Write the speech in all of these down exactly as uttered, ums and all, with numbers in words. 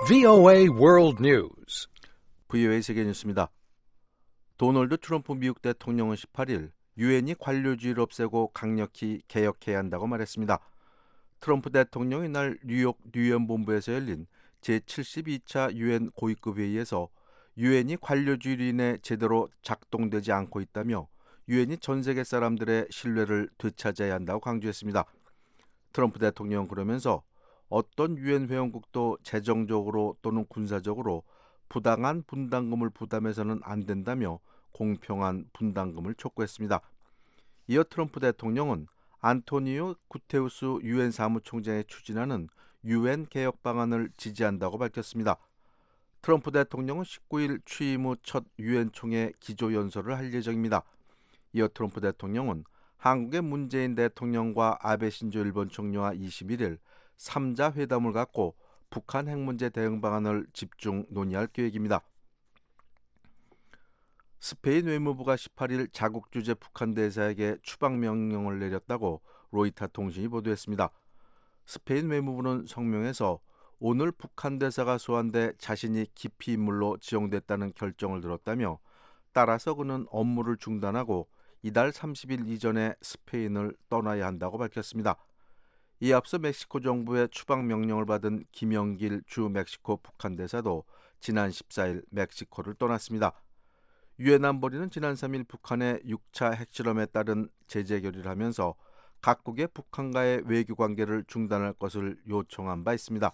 브이오에이 World News. 브이오에이 세계 뉴스입니다. 도널드 트럼프 미국 대통령은 십팔 일 유엔이 관료주의를 없애고 강력히 개혁해야 한다고 말했습니다. 트럼프 대통령이 이날 뉴욕 유엔 본부에서 열린 제칠십이 차 유엔 고위급 회의에서 유엔이 관료주의로 인해 제대로 작동되지 않고 있다며 유엔이 전 세계 사람들의 신뢰를 되찾아야 한다고 강조했습니다. 트럼프 대통령은 그러면서 어떤 유엔 회원국도 재정적으로 또는 군사적으로 부당한 분담금을 부담해서는 안 된다며 공평한 분담금을 촉구했습니다. 이어 트럼프 대통령은 안토니오 구테우스 유엔 사무총장이 추진하는 유엔 개혁 방안을 지지한다고 밝혔습니다. 트럼프 대통령은 십구 일 취임 후 첫 유엔 총회 기조연설을 할 예정입니다. 이어 트럼프 대통령은 한국의 문재인 대통령과 아베 신조 일본 총리와 이십일 일 삼자 회담을 갖고 북한 핵 문제 대응 방안을 집중 논의할 계획입니다. 스페인 외무부가 십팔 일 자국 주재 북한 대사에게 추방 명령을 내렸다고 로이터 통신이 보도했습니다. 스페인 외무부는 성명에서 오늘 북한 대사가 소환돼 자신이 기피 인물로 지정됐다는 결정을 들었다며 따라서 그는 업무를 중단하고 이달 삼십 일 이전에 스페인을 떠나야 한다고 밝혔습니다. 이에 앞서 멕시코 정부의 추방 명령을 받은 김영길 주 멕시코 북한 대사도 지난 십사 일 멕시코를 떠났습니다. 유엔 안보리는 지난 삼 일 북한의 육 차 핵실험에 따른 제재 결의를 하면서 각국의 북한과의 외교 관계를 중단할 것을 요청한 바 있습니다.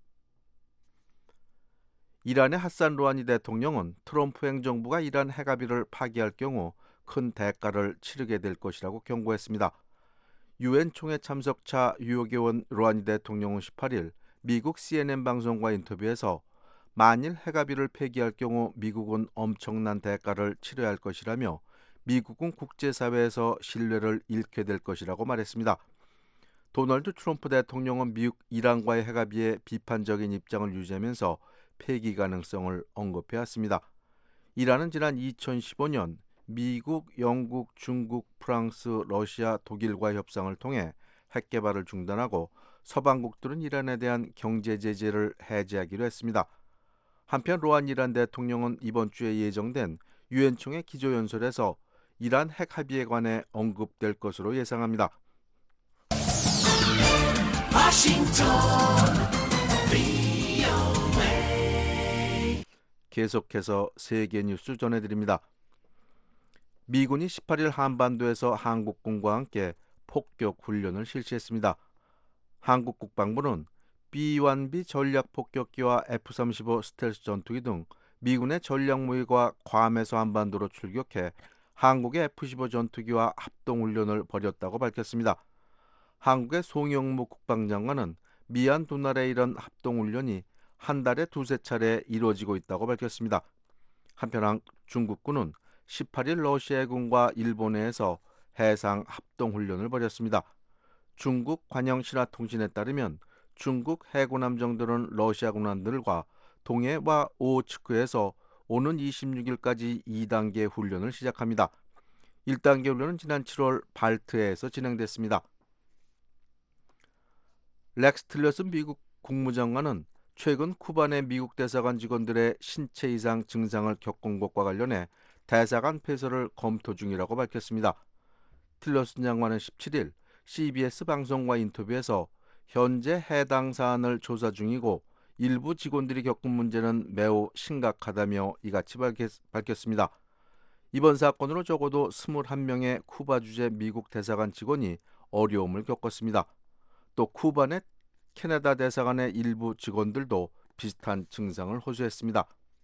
이란의 하산 로하니 대통령은 트럼프 행정부가 이란 핵합의를 파기할 경우 큰 대가를 치르게 될 것이라고 경고했습니다. 유엔 총회 참석차 유효계원 로하니 대통령은 십팔 일 미국 씨엔엔 방송과 인터뷰에서 만일 핵합의를 폐기할 경우 미국은 엄청난 대가를 치러야 할 것이라며 미국은 국제사회에서 신뢰를 잃게 될 것이라고 말했습니다. 도널드 트럼프 대통령은 미국 이란과의 핵합의에 비판적인 입장을 유지하면서 폐기 가능성을 언급해왔습니다. 이란은 지난 이천십오 년 미국, 영국, 중국, 프랑스, 러시아, 독일과 협상을 통해 핵 개발을 중단하고 서방국들은 이란에 대한 경제 제재를 해제하기로 했습니다. 한편 로하니 이란 대통령은 이번 주에 예정된 유엔 총회 기조연설에서 이란 핵 합의에 관해 언급될 것으로 예상합니다. 워싱턴 계속해서 세계 뉴스 전해드립니다. 미군이 십팔 일 한반도에서 한국군과 함께 폭격 훈련을 실시했습니다. 한국 국방부는 비 원 비 전략 폭격기와 에프 삼십오 스텔스 전투기 등 미군의 전략 무기가 괌에서 한반도로 출격해 한국의 에프 십오 전투기와 합동 훈련을 벌였다고 밝혔습니다. 한국의 송영무 국방장관은 미한 두 나라의 이런 합동 훈련이 한 달에 두세 차례 이루어지고 있다고 밝혔습니다. 한편 중국군은 십팔 일 러시아 해군과 일본해에서 해상 합동 훈련을 벌였습니다. 중국 관영신화통신에 따르면 중국 해군 함정들은 러시아 군함들과 동해와 오호츠크에서 오는 이십육 일까지 이 단계 훈련을 시작합니다. 일 단계 훈련은 지난 칠월 발트해에서 진행됐습니다. 렉스 틸러슨 미국 국무장관은 최근 쿠바 내 미국 대사관 직원들의 신체 이상 증상을 겪은 것과 관련해 대사관 폐쇄를 검토 중이라고 밝혔습니다. 틸러슨 장관은 십칠 일 씨비에스 방송과 인터뷰에서 현재 해당 사안을 조사 중이고 일부 직원들이 겪은 문제는 매우 심각하다며 이같이 밝혔습니다. 이번 사건으로 적어도 이십일 명의 쿠바 주재 미국 대사관 직원이 어려움을 겪었습니다. 또 쿠바 내 캐나다 대사관의 일부 직원들도 비슷한 증상을 호소했습니다.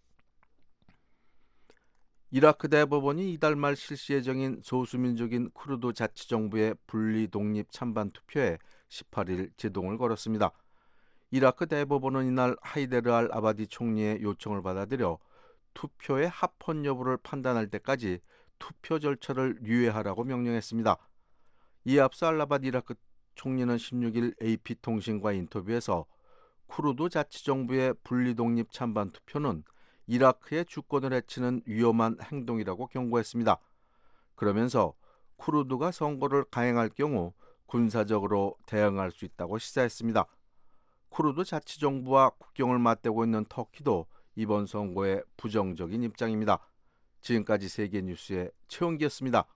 이라크 대법원이 이달 말 실시 예정인 소수민족인 쿠르드 자치정부의 분리 독립 찬반 투표에 십팔 일 제동을 걸었습니다. 이라크 대법원은 이날 하이데르 알 아바디 총리의 요청을 받아들여 투표의 합헌 여부를 판단할 때까지 투표 절차를 유예하라고 명령했습니다. 이에 앞서 알 아바디 이라크 총리는 십육 일 에이피통신과 인터뷰에서 쿠르드 자치정부의 분리독립 찬반 투표는 이라크의 주권을 해치는 위험한 행동이라고 경고했습니다. 그러면서 쿠르드가 선거를 강행할 경우 군사적으로 대응할 수 있다고 시사했습니다. 쿠르드 자치정부와 국경을 맞대고 있는 터키도 이번 선거에 부정적인 입장입니다. 지금까지 세계뉴스의 최원기였습니다.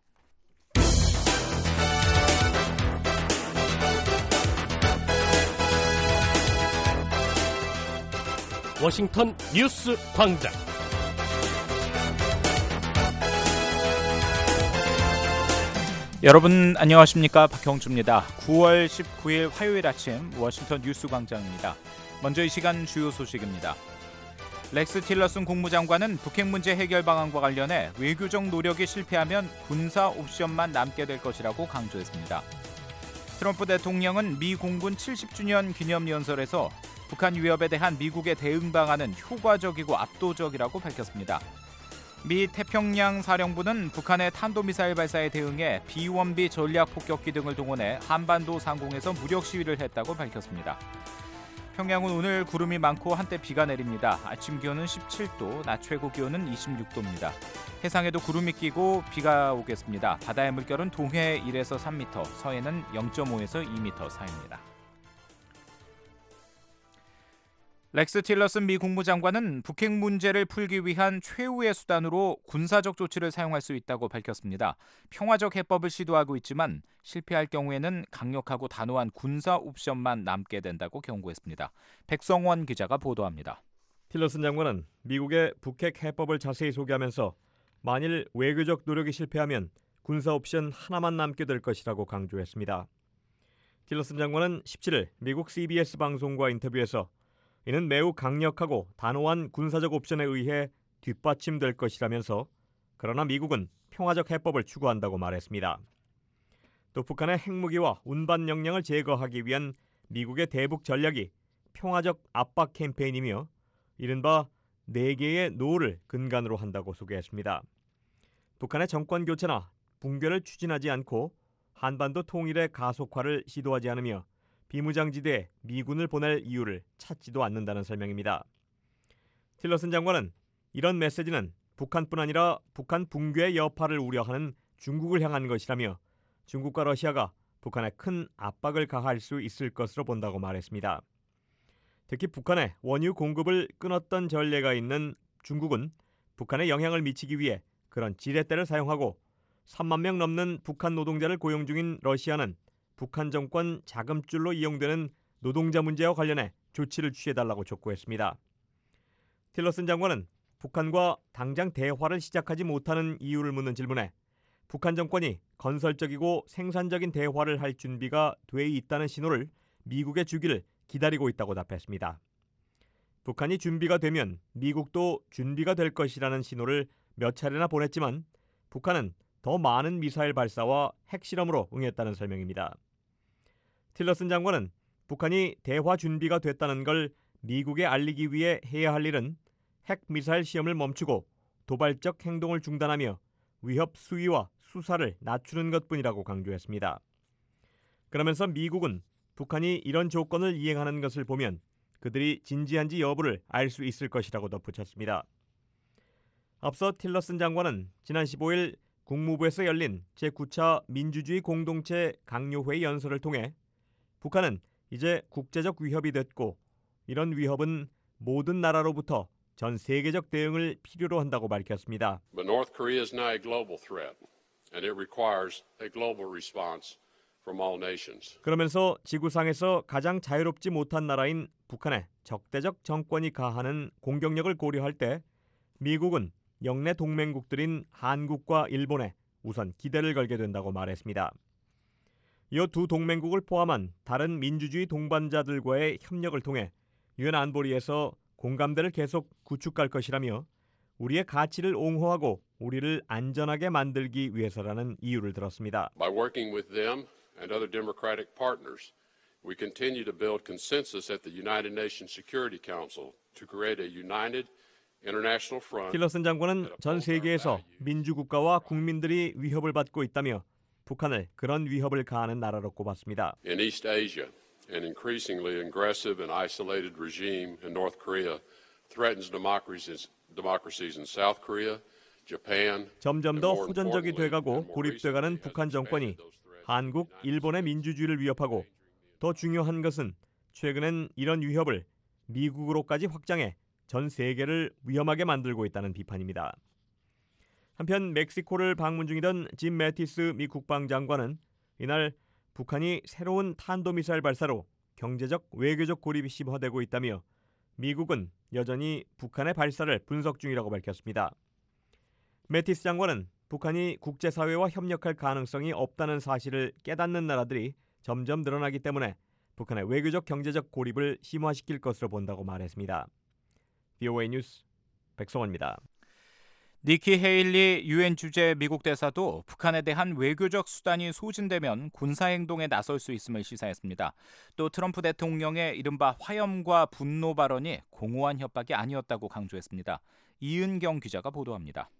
워싱턴 뉴스 광장. 여러분 안녕하십니까? 박형주입니다. 구월 십구일 화요일 아침 워싱턴 뉴스 광장입니다. 먼저 이 시간 주요 소식입니다. 렉스 틸러슨 국무장관은 북핵 문제 해결 방안과 관련해 외교적 노력이 실패하면 군사 옵션만 남게 될 것이라고 강조했습니다. 트럼프 대통령은 미 공군 칠십 주년 기념연설에서 북한 위협에 대한 미국의 대응 방안은 효과적이고 압도적이라고 밝혔습니다. 미 태평양 사령부는 북한의 탄도미사일 발사에 대응해 비원비 전략폭격기 등을 동원해 한반도 상공에서 무력 시위를 했다고 밝혔습니다. 평양은 오늘 구름이 많고 한때 비가 내립니다. 아침 기온은 십칠 도, 낮 최고 기온은 이십육 도입니다. 해상에도 구름이 끼고 비가 오겠습니다. 바다의 물결은 동해 일에서 삼 미터, 서해는 영 점 오에서 이 미터 사이입니다. 렉스 틸러슨 미 국무장관은 북핵 문제를 풀기 위한 최후의 수단으로 군사적 조치를 사용할 수 있다고 밝혔습니다. 평화적 해법을 시도하고 있지만 실패할 경우에는 강력하고 단호한 군사 옵션만 남게 된다고 경고했습니다. 백성원 기자가 보도합니다. 틸러슨 장관은 미국의 북핵 해법을 자세히 소개하면서 만일 외교적 노력이 실패하면 군사 옵션 하나만 남게 될 것이라고 강조했습니다. 틸러슨 장관은 십칠일 미국 씨비에스 방송과 인터뷰에서 이는 매우 강력하고 단호한 군사적 옵션에 의해 뒷받침될 것이라면서 그러나 미국은 평화적 해법을 추구한다고 말했습니다. 또 북한의 핵무기와 운반 역량을 제거하기 위한 미국의 대북 전략이 평화적 압박 캠페인이며 이른바 네 개의 노를 근간으로 한다고 소개했습니다. 북한의 정권 교체나 붕괴를 추진하지 않고 한반도 통일의 가속화를 시도하지 않으며 비무장지대에 미군을 보낼 이유를 찾지도 않는다는 설명입니다. 틸러슨 장관은 이런 메시지는 북한뿐 아니라 북한 붕괴의 여파를 우려하는 중국을 향한 것이라며 중국과 러시아가 북한에 큰 압박을 가할 수 있을 것으로 본다고 말했습니다. 특히 북한에 원유 공급을 끊었던 전례가 있는 중국은 북한에 영향을 미치기 위해 그런 지렛대를 사용하고 삼만 명 넘는 북한 노동자를 고용 중인 러시아는 북한 정권 자금줄로 이용되는 노동자 문제와 관련해 조치를 취해달라고 촉구했습니다. 틸러슨 장관은 북한과 당장 대화를 시작하지 못하는 이유를 묻는 질문에 북한 정권이 건설적이고 생산적인 대화를 할 준비가 돼 있다는 신호를 미국에 주기를 기다리고 있다고 답했습니다. 북한이 준비가 되면 미국도 준비가 될 것이라는 신호를 몇 차례나 보냈지만 북한은 더 많은 미사일 발사와 핵실험으로 응했다는 설명입니다. 틸러슨 장관은 북한이 대화 준비가 됐다는 걸 미국에 알리기 위해 해야 할 일은 핵미사일 시험을 멈추고 도발적 행동을 중단하며 위협 수위와 수사를 낮추는 것뿐이라고 강조했습니다. 그러면서 미국은 북한이 이런 조건을 이행하는 것을 보면 그들이 진지한지 여부를 알 수 있을 것이라고 덧붙였습니다. 앞서 틸러슨 장관은 지난 십오일 국무부에서 열린 제구 차 민주주의 공동체 강요회의 연설을 통해 북한은 이제 국제적 위협이 됐고 이런 위협은 모든 나라로부터 전 세계적 대응을 필요로 한다고 밝혔습니다. But North Korea is now a global threat, and it requires a global response from all nations. 그러면서 지구상에서 가장 자유롭지 못한 나라인 북한에 적대적 정권이 가하는 공격력을 고려할 때 미국은 영내 동맹국들인 한국과 일본에 우선 기대를 걸게 된다고 말했습니다. 이 두 동맹국을 포함한 다른 민주주의 동반자들과의 협력을 통해 유엔 안보리에서 공감대를 계속 구축할 것이라며 우리의 가치를 옹호하고 우리를 안전하게 만들기 위해서라는 이유를 들었습니다. By working with them and other democratic partners, we continue to build consensus at the United Nations Security Council to create a united international front. 틸러슨 장관은 전 세계에서 민주국가와 국민들이 위협을 받고 있다며 북한을 그런 위협을 가하는 나라로 꼽았습니다. In East Asia, an increasingly aggressive and isolated regime in North Korea threatens democracies, democracies in South Korea, Japan. 점점 더 호전적이 돼가고 고립돼가는 북한 정권이 한국, 일본의 민주주의를 위협하고 더 중요한 것은 최근엔 이런 위협을 미국으로까지 확장해 전 세계를 위험하게 만들고 있다는 비판입니다. 한편 멕시코를 방문 중이던 짐 매티스 미 국방장관은 이날 북한이 새로운 탄도미사일 발사로 경제적, 외교적 고립이 심화되고 있다며 미국은 여전히 북한의 발사를 분석 중이라고 밝혔습니다. 매티스 장관은 북한이 국제사회와 협력할 가능성이 없다는 사실을 깨닫는 나라들이 점점 늘어나기 때문에 북한의 외교적, 경제적 고립을 심화시킬 것으로 본다고 말했습니다. 브이오에이 뉴스 백성원입니다. 니키 헤일리 유엔 주재 미국 대사도 북한에 대한 외교적 수단이 소진되면 군사행동에 나설 수 있음을 시사했습니다. 또 트럼프 대통령의 이른바 화염과 분노 발언이 공허한 협박이 아니었다고 강조했습니다. 이은경 기자가 보도합니다.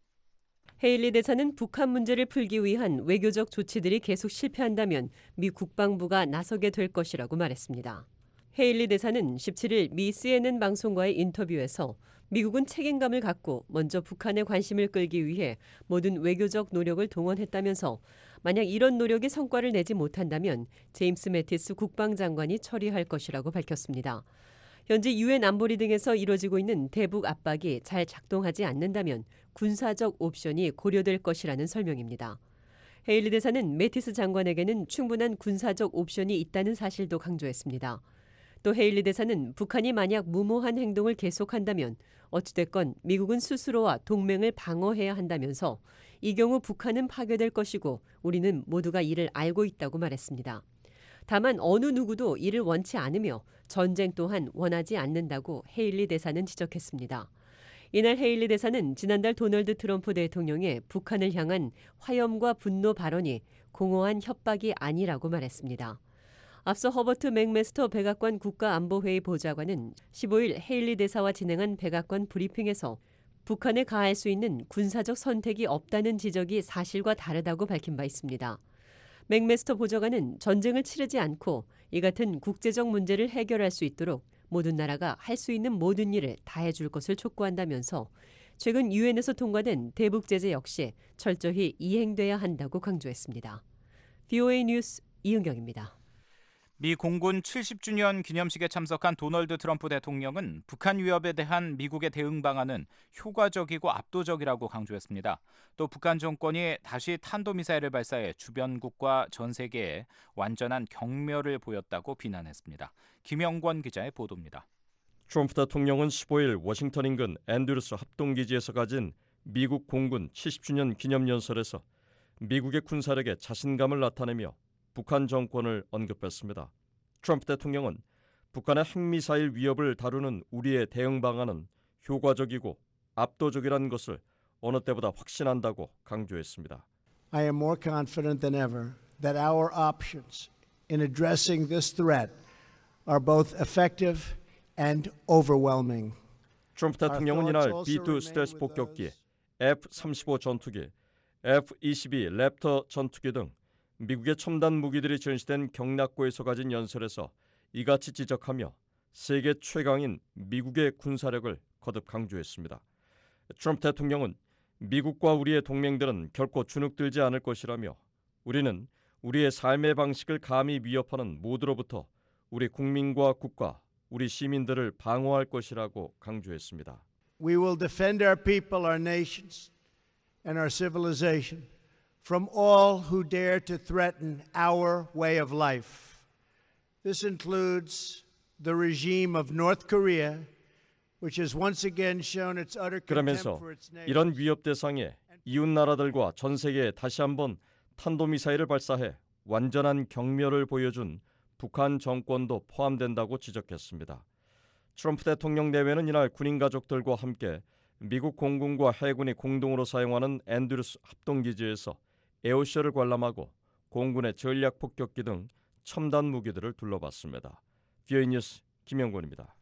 헤일리 대사는 북한 문제를 풀기 위한 외교적 조치들이 계속 실패한다면 미 국방부가 나서게 될 것이라고 말했습니다. 헤일리 대사는 십칠일 미 씨엔엔 방송과의 인터뷰에서 미국은 책임감을 갖고 먼저 북한의 관심을 끌기 위해 모든 외교적 노력을 동원했다면서 만약 이런 노력이 성과를 내지 못한다면 제임스 매티스 국방장관이 처리할 것이라고 밝혔습니다. 현재 유엔 안보리 등에서 이뤄지고 있는 대북 압박이 잘 작동하지 않는다면 군사적 옵션이 고려될 것이라는 설명입니다. 헤일리 대사는 매티스 장관에게는 충분한 군사적 옵션이 있다는 사실도 강조했습니다. 또 헤일리 대사는 북한이 만약 무모한 행동을 계속한다면 어찌됐건 미국은 스스로와 동맹을 방어해야 한다면서 이 경우 북한은 파괴될 것이고 우리는 모두가 이를 알고 있다고 말했습니다. 다만 어느 누구도 이를 원치 않으며 전쟁 또한 원하지 않는다고 헤일리 대사는 지적했습니다. 이날 헤일리 대사는 지난달 도널드 트럼프 대통령의 북한을 향한 화염과 분노 발언이 공허한 협박이 아니라고 말했습니다. 앞서 허버트 맥메스터 백악관 국가안보회의 보좌관은 십오일 헤일리 대사와 진행한 백악관 브리핑에서 북한에 가할 수 있는 군사적 선택이 없다는 지적이 사실과 다르다고 밝힌 바 있습니다. 맥메스터 보좌관은 전쟁을 치르지 않고 이 같은 국제적 문제를 해결할 수 있도록 모든 나라가 할 수 있는 모든 일을 다해줄 것을 촉구한다면서 최근 유엔에서 통과된 대북 제재 역시 철저히 이행돼야 한다고 강조했습니다. 브이오에이 뉴스 이은경입니다. 미 공군 칠십 주년 기념식에 참석한 도널드 트럼프 대통령은 북한 위협에 대한 미국의 대응 방안은 효과적이고 압도적이라고 강조했습니다. 또 북한 정권이 다시 탄도미사일을 발사해 주변국과 전 세계에 완전한 경멸을 보였다고 비난했습니다. 김영권 기자의 보도입니다. 트럼프 대통령은 십오일 워싱턴 인근 앤드루스 합동기지에서 가진 미국 공군 칠십 주년 기념연설에서 미국의 군사력에 자신감을 나타내며 북한 정권을 언급했습니다. 트럼프 대통령은 북한의 핵미사일 위협을 다루는 우리의 대응 방안은 효과적이고 압도적이라는 것을 어느 때보다 확신한다고 강조했습니다. I am more confident than ever that our options in addressing this threat are both effective and overwhelming. 트럼프 대통령은 이날 비 투 스텔스 폭격기, 에프 삼십오 전투기, 에프 이십이 랩터 전투기 등 미국의 첨단 무기들이 전시된 경락고에서 가진 연설에서 이같이 지적하며 세계 최강인 미국의 군사력을 거듭 강조했습니다. 트럼프 대통령은 미국과 우리의 동맹들은 결코 주눅들지 않을 것이라며 우리는 우리의 삶의 방식을 감히 위협하는 모두로부터 우리 국민과 국가, 우리 시민들을 방어할 것이라고 강조했습니다. We will defend our people, our nations, and our civilization from all who dare to threaten our way of life. This includes the regime of North Korea, which has once again shown its utter contempt 그러면서 for its neighbors. 이런 위협 대상에 이웃 나라들과 전 세계에 다시 한번 탄도미사일을 발사해 완전한 경멸을 보여준 북한 정권도 포함된다고 지적했습니다. 트럼프 대통령 내외는 이날 군인 가족들과 함께 미국 공군과 해군이 공동으로 사용하는 앤드루스 합동기지에서 에어쇼를 관람하고 공군의 전략 폭격기 등 첨단 무기들을 둘러봤습니다. 브이오에이 뉴스 김영권입니다.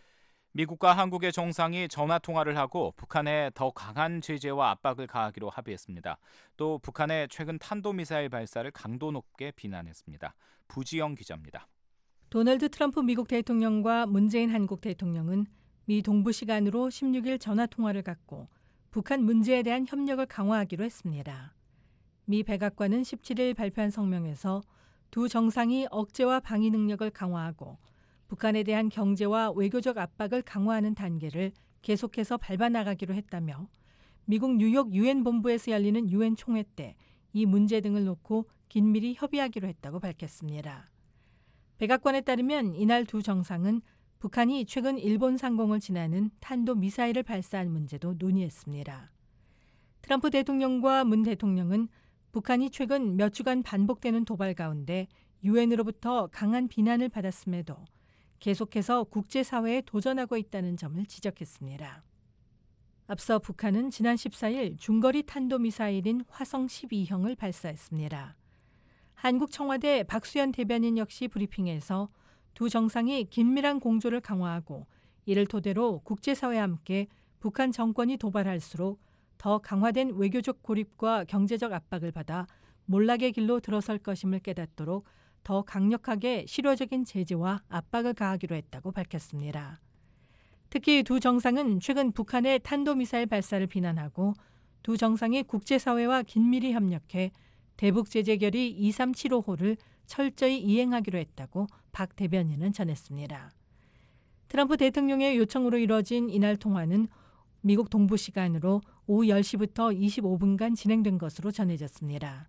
미국과 한국의 정상이 전화 통화를 하고 북한에 더 강한 제재와 압박을 가하기로 합의했습니다. 또 북한의 최근 탄도미사일 발사를 강도 높게 비난했습니다. 부지영 기자입니다. 도널드 트럼프 미국 대통령과 문재인 한국 대통령은 미 동부 시간으로 십육일 전화 통화를 갖고 북한 문제에 대한 협력을 강화하기로 했습니다. 미 백악관은 십칠일 발표한 성명에서 두 정상이 억제와 방위 능력을 강화하고 북한에 대한 경제와 외교적 압박을 강화하는 단계를 계속해서 밟아나가기로 했다며 미국 뉴욕 유엔 본부에서 열리는 유엔 총회 때 이 문제 등을 놓고 긴밀히 협의하기로 했다고 밝혔습니다. 백악관에 따르면 이날 두 정상은 북한이 최근 일본 상공을 지나는 탄도미사일을 발사한 문제도 논의했습니다. 트럼프 대통령과 문 대통령은 북한이 최근 몇 주간 반복되는 도발 가운데 유엔으로부터 강한 비난을 받았음에도 계속해서 국제사회에 도전하고 있다는 점을 지적했습니다. 앞서 북한은 지난 십사일 중거리 탄도미사일인 화성 십이형을 발사했습니다. 한국 청와대 박수현 대변인 역시 브리핑에서 두 정상이 긴밀한 공조를 강화하고 이를 토대로 국제사회와 함께 북한 정권이 도발할수록 더 강화된 외교적 고립과 경제적 압박을 받아 몰락의 길로 들어설 것임을 깨닫도록 더 강력하게 실효적인 제재와 압박을 가하기로 했다고 밝혔습니다. 특히 두 정상은 최근 북한의 탄도미사일 발사를 비난하고 두 정상이 국제사회와 긴밀히 협력해 대북 제재 결의 이삼칠오호를 철저히 이행하기로 했다고 박 대변인은 전했습니다. 트럼프 대통령의 요청으로 이뤄진 이날 통화는 미국 동부 시간으로 오후 열 시부터 이십오 분간 진행된 것으로 전해졌습니다.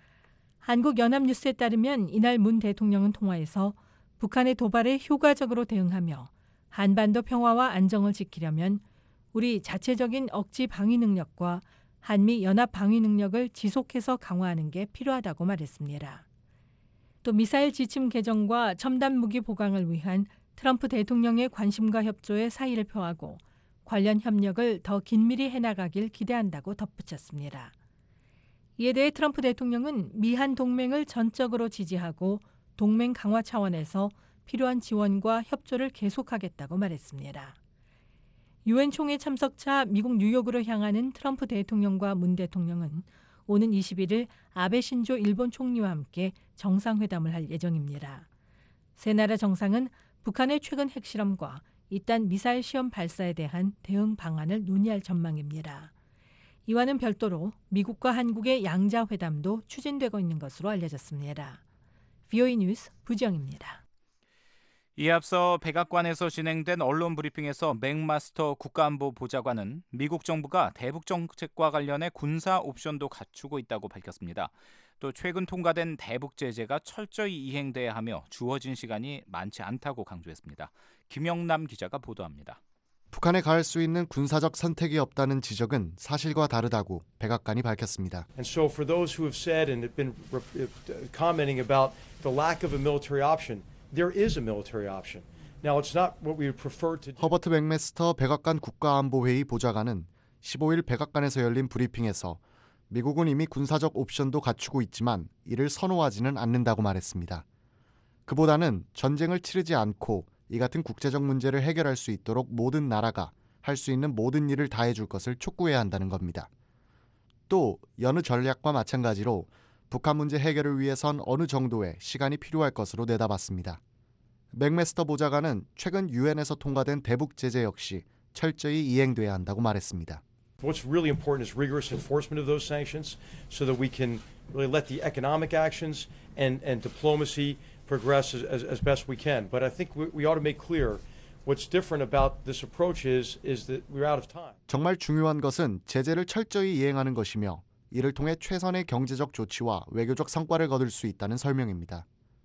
한국연합뉴스에 따르면 이날 문 대통령은 통화에서 북한의 도발에 효과적으로 대응하며 한반도 평화와 안정을 지키려면 우리 자체적인 억지 방위 능력과 한미 연합 방위 능력을 지속해서 강화하는 게 필요하다고 말했습니다. 또 미사일 지침 개정과 첨단 무기 보강을 위한 트럼프 대통령의 관심과 협조에 사의를 표하고 관련 협력을 더 긴밀히 해나가길 기대한다고 덧붙였습니다. 이에 대해 트럼프 대통령은 미한 동맹을 전적으로 지지하고 동맹 강화 차원에서 필요한 지원과 협조를 계속하겠다고 말했습니다. 유엔 총회 참석차 미국 뉴욕으로 향하는 트럼프 대통령과 문 대통령은 오는 이십일일 아베 신조 일본 총리와 함께 정상회담을 할 예정입니다. 세 나라 정상은 북한의 최근 핵실험과 이딴 미사일 시험 발사에 대한 대응 방안을 논의할 전망입니다. 이와는 별도로 미국과 한국의 양자회담도 추진되고 있는 것으로 알려졌습니다. 브이오에이 뉴스 부지영입니다. 이에 앞서 백악관에서 진행된 언론 브리핑에서 맥마스터 국가안보 보좌관은 미국 정부가 대북 정책과 관련해 군사 옵션도 갖추고 있다고 밝혔습니다. 또 최근 통과된 대북 제재가 철저히 이행돼야 하며 주어진 시간이 많지 않다고 강조했습니다. 김영남 기자가 보도합니다. 북한에 가할 수 있는 군사적 선택이 없다는 지적은 사실과 다르다고 백악관이 밝혔습니다. And so for those who have said and have been commenting about the lack of a military option, there is a military option. Now it's not what we would prefer to do. 허버트 맥메스터 백악관 국가안보회의 보좌관은 십오일 백악관에서 열린 브리핑에서 미국은 이미 군사적 옵션도 갖추고 있지만 이를 선호하지는 않는다고 말했습니다. 그보다는 전쟁을 치르지 않고 이 같은 국제적 문제를 해결할 수 있도록 모든 나라가 할 수 있는 모든 일을 다해줄 것을 촉구해야 한다는 겁니다. 또 여느 전략과 마찬가지로 북한 문제 해결을 위해선 어느 정도의 시간이 필요할 것으로 내다봤습니다. 맥메스터 보좌관은 최근 유엔에서 통과된 대북 제재 역시 철저히 이행돼야 한다고 말했습니다. What's really important is rigorous enforcement of those sanctions so that we can really let the economic actions and, and diplomacy progress as, as, as best we can. But I think we, we ought to make clear what's different about this approach is, is that we're out of time. 정말 중요한 것은 제재를 철저히 이행하는 것이며 이를 통해 최선의 경제적 조치와 외교적 성과를 거둘 수 있다는 설명입니다.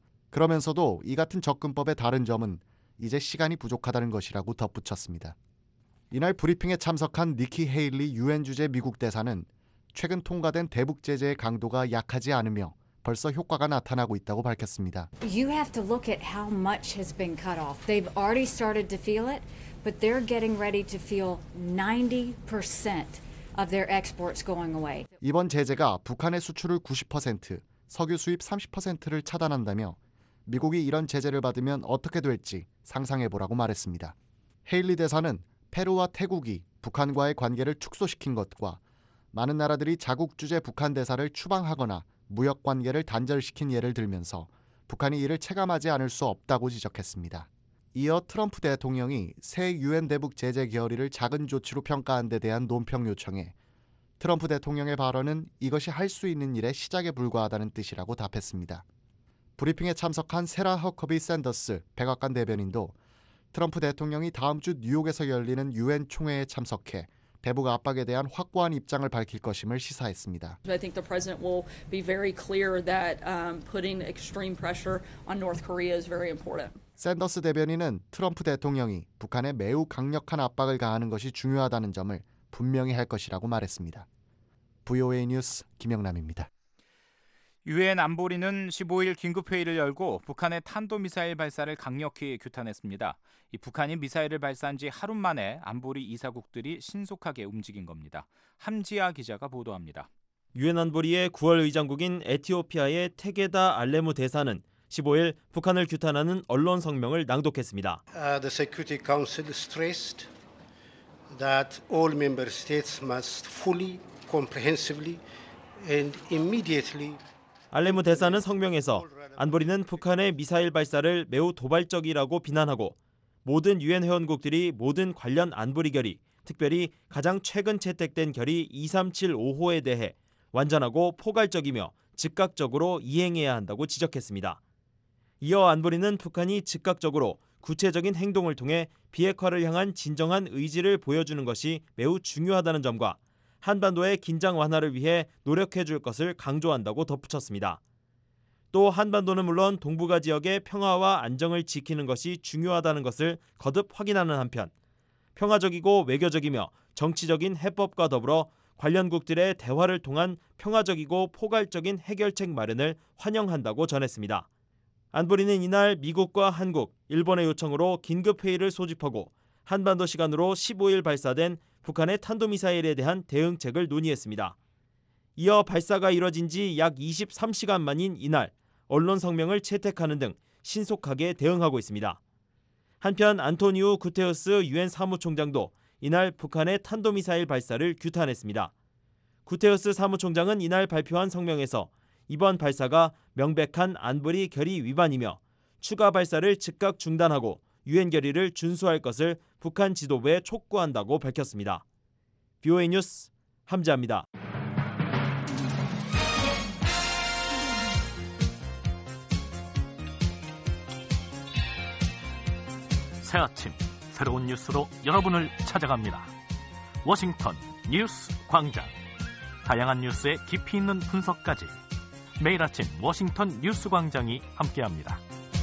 그러면서도 이 같은 접근법의 다른 점은 이제 시간이 부족하다는 것이라고 덧붙였습니다. 이날 브리핑에 참석한 니키 헤일리 유엔 주재 미국 대사는 최근 통과된 대북 제재의 강도가 약하지 않으며 벌써 효과가 나타나고 있다고 밝혔습니다. You have to look at how much has been cut off. They've already started to feel it, but they're getting ready to feel ninety percent of their exports going away. 이번 제재가 북한의 수출을 구십 퍼센트, 석유 수입 삼십 퍼센트를 차단한다며 미국이 이런 제재를 받으면 어떻게 될지 상상해보라고 말했습니다. 헤일리 대사는 페루와 태국이 북한과의 관계를 축소시킨 것과 많은 나라들이 자국 주재 북한 대사를 추방하거나 무역 관계를 단절시킨 예를 들면서 북한이 이를 체감하지 않을 수 없다고 지적했습니다. 이어 트럼프 대통령이 새 유엔 대북 제재 결의를 작은 조치로 평가한 데 대한 논평 요청에 트럼프 대통령의 발언은 이것이 할 수 있는 일의 시작에 불과하다는 뜻이라고 답했습니다. 브리핑에 참석한 세라 허커비 샌더스 백악관 대변인도 트럼프 대통령이 다음 주 뉴욕에서 열리는 유엔 총회에 참석해 대북 압박에 대한 확고한 입장을 밝힐 것임을 시사했습니다. I think the president will be very clear that um, putting extreme pressure on North Korea is very important. 샌더스 대변인은 트럼프 대통령이 북한에 매우 강력한 압박을 가하는 것이 중요하다는 점을 분명히 할 것이라고 말했습니다. 브이오에이 뉴스 김영남입니다. 유엔 안보리는 십오일 긴급회의를 열고 북한의 탄도미사일 발사를 강력히 규탄했습니다. 이 북한이 미사일을 발사한 지 하루 만에 안보리 이사국들이 신속하게 움직인 겁니다. 함지아 기자가 보도합니다. 유엔 안보리의 구월 의장국인 에티오피아의 테게다 알레무 대사는 십오일 북한을 규탄하는 언론 성명을 낭독했습니다. Uh, the Security Council stressed that all member states must fully, comprehensively and immediately 알레무 대사는 성명에서 안보리는 북한의 미사일 발사를 매우 도발적이라고 비난하고 모든 유엔 회원국들이 모든 관련 안보리 결의, 특별히 가장 최근 채택된 결의 이삼칠오호에 대해 완전하고 포괄적이며 즉각적으로 이행해야 한다고 지적했습니다. 이어 안보리는 북한이 즉각적으로 구체적인 행동을 통해 비핵화를 향한 진정한 의지를 보여주는 것이 매우 중요하다는 점과 한반도의 긴장 완화를 위해 노력해 줄 것을 강조한다고 덧붙였습니다. 또 한반도는 물론 동북아 지역의 평화와 안정을 지키는 것이 중요하다는 것을 거듭 확인하는 한편 평화적이고 외교적이며 정치적인 해법과 더불어 관련국들의 대화를 통한 평화적이고 포괄적인 해결책 마련을 환영한다고 전했습니다. 안보리는 이날 미국과 한국, 일본의 요청으로 긴급회의를 소집하고 한반도 시간으로 십오일 발사된 북한의 탄도미사일에 대한 대응책을 논의했습니다. 이어 발사가 이뤄진 지 약 이십삼시간 만인 이날 언론 성명을 채택하는 등 신속하게 대응하고 있습니다. 한편 안토니우 구테우스 유엔 사무총장도 이날 북한의 탄도미사일 발사를 규탄했습니다. 구테우스 사무총장은 이날 발표한 성명에서 이번 발사가 명백한 안보리 결의 위반이며 추가 발사를 즉각 중단하고 유엔 결의를 준수할 것을 북한 지도부에 촉구한다고 밝혔습니다. 브이오에이 뉴스 함지아입니다. 새 아침 새로운 뉴스로 여러분을 찾아갑니다. 워싱턴 뉴스 광장. 다양한 뉴스의 깊이 있는 분석까지 매일 아침 워싱턴 뉴스 광장이 함께합니다.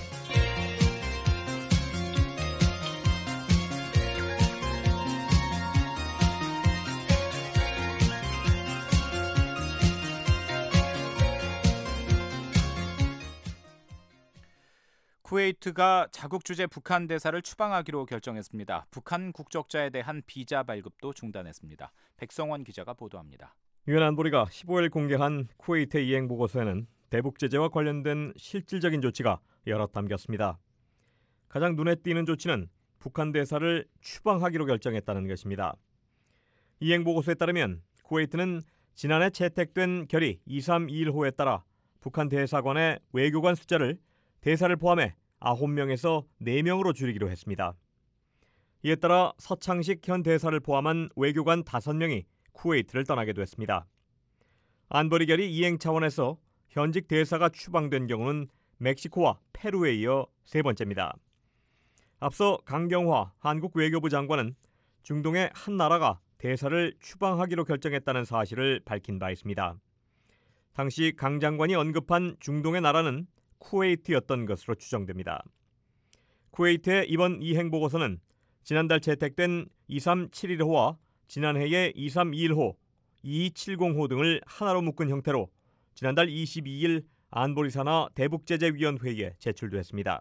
쿠웨이트가 자국 주재 북한 대사를 추방하기로 결정했습니다. 북한 국적자에 대한 비자 발급도 중단했습니다. 백성원 기자가 보도합니다. 유엔 안보리가 십오일 공개한 쿠웨이트의 이행 보고서에는 대북 제재와 관련된 실질적인 조치가 여럿 담겼습니다. 가장 눈에 띄는 조치는 북한 대사를 추방하기로 결정했다는 것입니다. 이행 보고서에 따르면 쿠웨이트는 지난해 채택된 결의 이삼이일호에 따라 북한 대사관의 외교관 숫자를 대사를 포함해 아홉 명에서 네 명으로 줄이기로 했습니다. 이에 따라 서창식 현 대사를 포함한 외교관 다섯 명이 쿠웨이트를 떠나게 됐습니다. 안보리 결의 이행 차원에서 현직 대사가 추방된 경우는 멕시코와 페루에 이어 세 번째입니다. 앞서 강경화 한국 외교부 장관은 중동의 한 나라가 대사를 추방하기로 결정했다는 사실을 밝힌 바 있습니다. 당시 강 장관이 언급한 중동의 나라는 쿠웨이트였던 것으로 추정됩니다. 쿠웨이트의 이번 이행 보고서는 지난달 채택된 이삼칠일호와 지난해의 이삼이일호, 이이칠공호 등을 하나로 묶은 형태로 지난달 이십이일 안보리 산하 대북제재위원회에 제출됐습니다.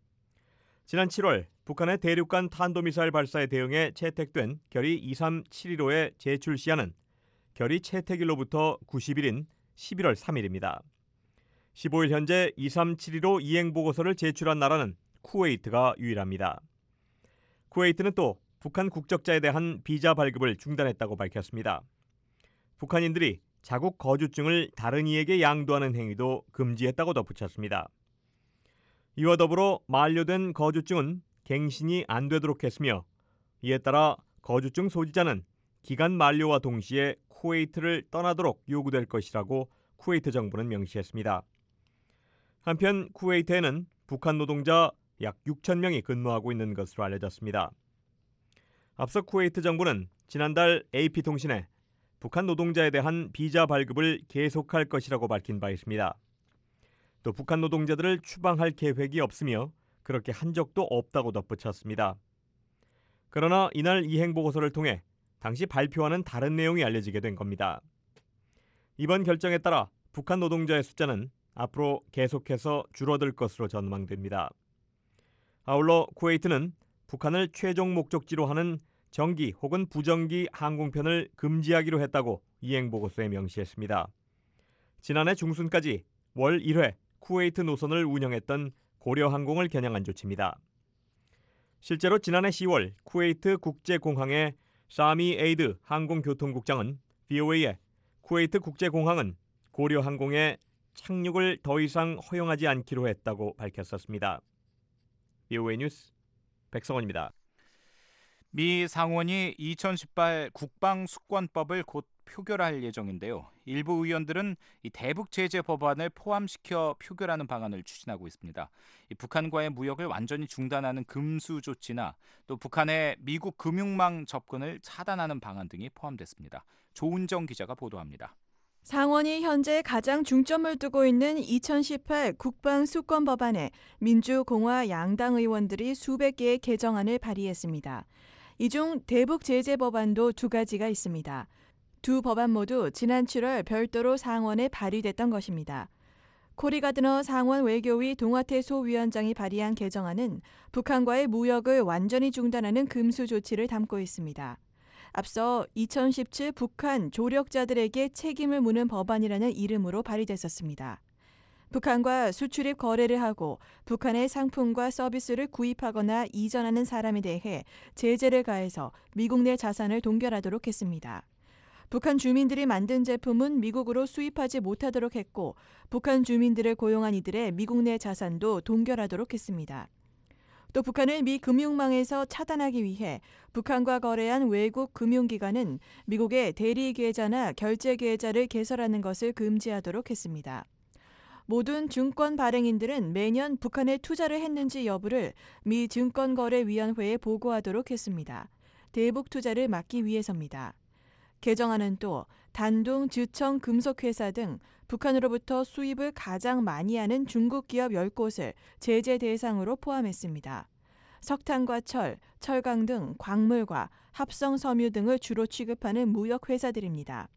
지난 칠월 북한의 대륙간 탄도미사일 발사에 대응해 채택된 결의 이삼칠일호의 제출 시한은 결의 채택일로부터 구십일인 십일월 삼일입니다. 십오일 현재 이삼칠일호 이행 보고서를 제출한 나라는 쿠웨이트가 유일합니다. 쿠웨이트는 또 북한 국적자에 대한 비자 발급을 중단했다고 밝혔습니다. 북한인들이 자국 거주증을 다른 이에게 양도하는 행위도 금지했다고 덧붙였습니다. 이와 더불어 만료된 거주증은 갱신이 안 되도록 했으며 이에 따라 거주증 소지자는 기간 만료와 동시에 쿠웨이트를 떠나도록 요구될 것이라고 쿠웨이트 정부는 명시했습니다. 한편 쿠웨이트에는 북한 노동자 약 육천 명이 근무하고 있는 것으로 알려졌습니다. 앞서 쿠웨이트 정부는 지난달 에이피통신에 북한 노동자에 대한 비자 발급을 계속할 것이라고 밝힌 바 있습니다. 또 북한 노동자들을 추방할 계획이 없으며 그렇게 한 적도 없다고 덧붙였습니다. 그러나 이날 이행보고서를 통해 당시 발표와는 다른 내용이 알려지게 된 겁니다. 이번 결정에 따라 북한 노동자의 숫자는 앞으로 계속해서 줄어들 것으로 전망됩니다. 아울러 쿠웨이트는 북한을 최종 목적지로 하는 정기 혹은 부정기 항공편을 금지하기로 했다고 이행보고서에 명시했습니다. 지난해 중순까지 월 일 회 쿠웨이트 노선을 운영했던 고려항공을 겨냥한 조치입니다. 실제로 지난해 시월 쿠웨이트 국제공항의 사미 에이드 항공교통국장은 브이오에이에 쿠웨이트 국제공항은 고려항공의 착륙을 더 이상 허용하지 않기로 했다고 밝혔었습니다. 브이오에이 뉴스 백성원입니다. 미 상원이 이천십팔 국방수권법을 곧 표결할 예정인데요. 일부 의원들은 이 대북 제재 법안을 포함시켜 표결하는 방안을 추진하고 있습니다. 이 북한과의 무역을 완전히 중단하는 금수 조치나 또 북한의 미국 금융망 접근을 차단하는 방안 등이 포함됐습니다. 조은정 기자가 보도합니다. 상원이 현재 가장 중점을 두고 있는 이천십팔 국방수권 법안에 민주, 공화 양당 의원들이 수백 개의 개정안을 발의했습니다. 이 중 대북 제재 법안도 두 가지가 있습니다. 두 법안 모두 지난 칠월 별도로 상원에 발의됐던 것입니다. 코리 가드너 상원 외교위 동아태 소위원장이 발의한 개정안은 북한과의 무역을 완전히 중단하는 금수 조치를 담고 있습니다. 앞서 이천십칠 북한 조력자들에게 책임을 묻는 법안이라는 이름으로 발의됐었습니다. 북한과 수출입 거래를 하고 북한의 상품과 서비스를 구입하거나 이전하는 사람에 대해 제재를 가해서 미국 내 자산을 동결하도록 했습니다. 북한 주민들이 만든 제품은 미국으로 수입하지 못하도록 했고 북한 주민들을 고용한 이들의 미국 내 자산도 동결하도록 했습니다. 또 북한을 미 금융망에서 차단하기 위해 북한과 거래한 외국 금융기관은 미국의 대리 계좌나 결제 계좌를 개설하는 것을 금지하도록 했습니다. 모든 증권 발행인들은 매년 북한에 투자를 했는지 여부를 미 증권거래위원회에 보고하도록 했습니다. 대북 투자를 막기 위해서입니다. 개정안은 또 단둥, 즈청, 금속회사 등 북한으로부터 수입을 가장 많이 하는 중국 기업 십 곳을 제재 대상으로 포함했습니다. 석탄과 철, 철강 등 광물과 합성 섬유 등을 주로 취급하는 무역회사들입니다.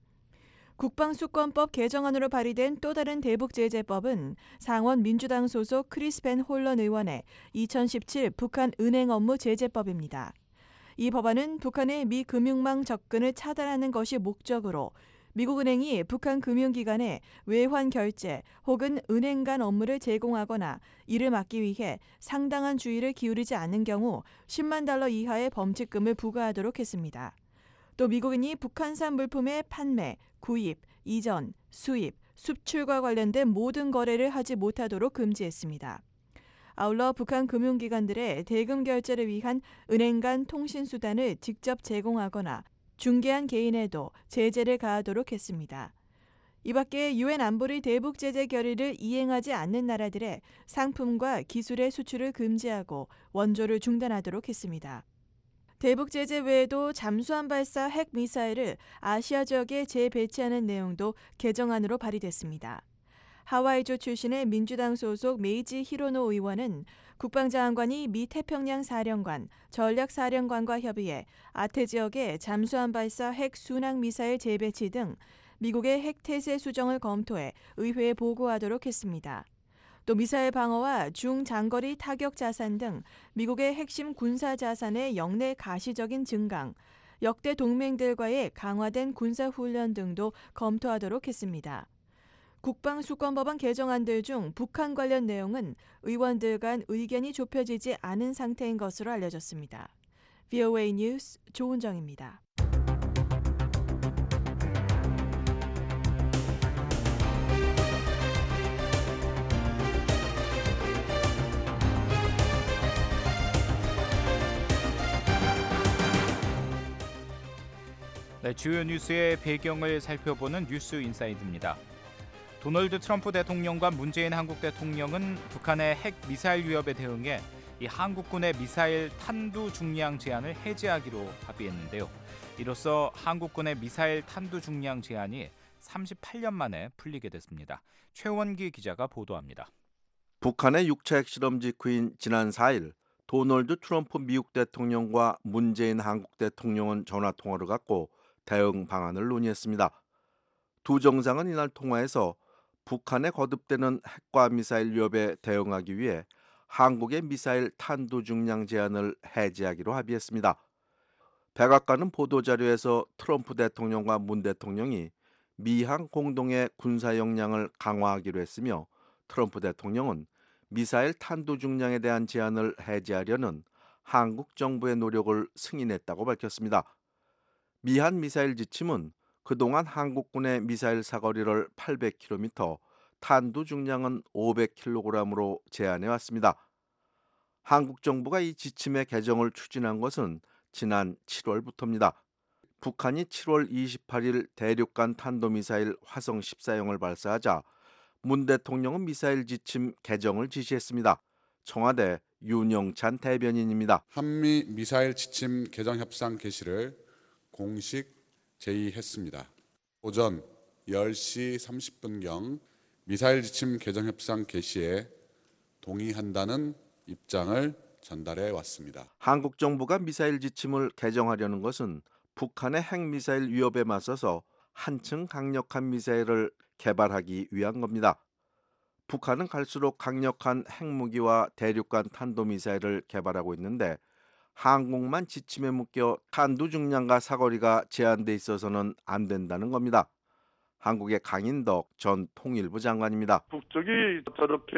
국방수권법 개정안으로 발의된 또 다른 대북제재법은 상원 민주당 소속 크리스 벤 홀런 의원의 이천십칠 북한 은행 업무 제재법입니다. 이 법안은 북한의 미 금융망 접근을 차단하는 것이 목적으로 미국은행이 북한 금융기관에 외환 결제 혹은 은행 간 업무를 제공하거나 이를 막기 위해 상당한 주의를 기울이지 않는 경우 십만 달러 이하의 범칙금을 부과하도록 했습니다. 또 미국인이 북한산 물품의 판매, 구입, 이전, 수입, 수출과 관련된 모든 거래를 하지 못하도록 금지했습니다. 아울러 북한 금융기관들의 대금 결제를 위한 은행 간 통신수단을 직접 제공하거나 중개한 개인에도 제재를 가하도록 했습니다. 이 밖에 유엔 안보리 대북 제재 결의를 이행하지 않는 나라들의 상품과 기술의 수출을 금지하고 원조를 중단하도록 했습니다. 대북 제재 외에도 잠수함 발사 핵 미사일을 아시아 지역에 재배치하는 내용도 개정안으로 발의됐습니다. 하와이주 출신의 민주당 소속 메이지 히로노 의원은 국방장관이 미 태평양 사령관, 전략사령관과 협의해 아태 지역에 잠수함 발사 핵 순항 미사일 재배치 등 미국의 핵 태세 수정을 검토해 의회에 보고하도록 했습니다. 또 미사일 방어와 중장거리 타격 자산 등 미국의 핵심 군사 자산의 역내 가시적인 증강, 역대 동맹들과의 강화된 군사훈련 등도 검토하도록 했습니다. 국방수권법안 개정안들 중 북한 관련 내용은 의원들 간 의견이 좁혀지지 않은 상태인 것으로 알려졌습니다. 브이오에이 뉴스 조은정입니다. 네, 주요 뉴스의 배경을 살펴보는 뉴스 인사이드입니다. 도널드 트럼프 대통령과 문재인 한국 대통령은 북한의 핵 미사일 위협에 대응해 이 한국군의 미사일 탄두 중량 제한을 해제하기로 합의했는데요. 이로써 한국군의 미사일 탄두 중량 제한이 삼십팔 년 만에 풀리게 됐습니다. 최원기 기자가 보도합니다. 북한의 육 차 핵실험 직후인 지난 사 일 도널드 트럼프 미국 대통령과 문재인 한국 대통령은 전화통화를 갖고 대응 방안을 논의했습니다. 두 정상은 이날 통화에서 북한에 거듭되는 핵과 미사일 위협에 대응하기 위해 한국의 미사일 탄두 중량 제한을 해제하기로 합의했습니다. 백악관은 보도자료에서 트럼프 대통령과 문 대통령이 미한 공동의 군사 역량을 강화하기로 했으며 트럼프 대통령은 미사일 탄두 중량에 대한 제한을 해제하려는 한국 정부의 노력을 승인했다고 밝혔습니다. 미한 미사일 지침은 그동안 한국군의 미사일 사거리를 팔백 킬로미터, 탄두 중량은 오백 킬로그램으로 제한해 왔습니다. 한국 정부가 이 지침의 개정을 추진한 것은 지난 칠월부터입니다. 북한이 칠월 이십팔일 대륙간 탄도미사일 화성 십사형을 발사하자 문 대통령은 미사일 지침 개정을 지시했습니다. 청와대 윤영찬 대변인입니다. 한미 미사일 지침 개정 협상 개시를 공식 제의했습니다. 오전 열 시 삼십 분경 미사일 지침 개정 협상 개시에 동의한다는 입장을 전달해 왔습니다. 한국 정부가 미사일 지침을 개정하려는 것은 북한의 핵미사일 위협에 맞서서 한층 강력한 미사일을 개발하기 위한 겁니다. 북한은 갈수록 강력한 핵무기와 대륙간 탄도미사일을 개발하고 있는데 한국만 지침에 묶여 탄두 중량과 사거리가 제한돼 있어서는 안 된다는 겁니다. 한국의 강인덕 전 통일부 장관입니다. 북쪽이 저렇게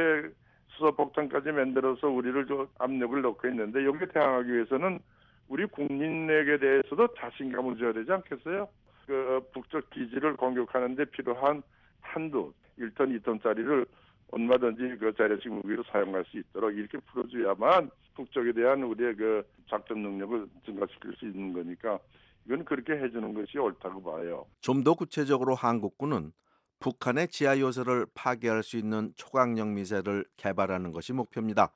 수소폭탄까지 만들어서 우리를 좀 압력을 넣고 있는데 여기에 대항하기 위해서는 우리 국민에게 대해서도 자신감을 줘야 되지 않겠어요? 그 북쪽 기지를 공격하는데 필요한 탄두 일 톤, 이 톤짜리를 얼마든지 그 자력식 무기로 사용할 수 있도록 이렇게 풀어줘야만 북쪽에 대한 우리의 그 작전 능력을 증가시킬 수 있는 거니까 이건 그렇게 해주는 것이 옳다고 봐요. 좀 더 구체적으로 한국군은 북한의 지하 요새를 파괴할 수 있는 초강력 미사일을 개발하는 것이 목표입니다.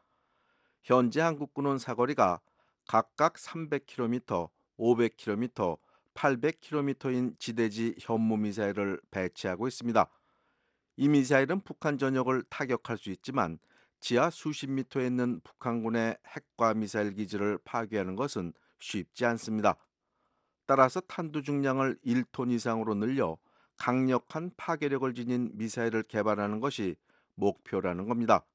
현재 한국군은 사거리가 각각 삼백 킬로미터, 오백 킬로미터, 팔백 킬로미터인 지대지 현무 미사일을 배치하고 있습니다. 이 미사일은 북한 전역을 타격할 수 있지만 지하 수십 미터에 있는 북한군의 핵과 미사일 기지를 파괴하는 것은 쉽지 않습니다. 따라서 탄두 중량을 일 톤 이상으로 늘려 강력한 파괴력을 지닌 미사일을 개발하는 것이 목표라는 겁니다.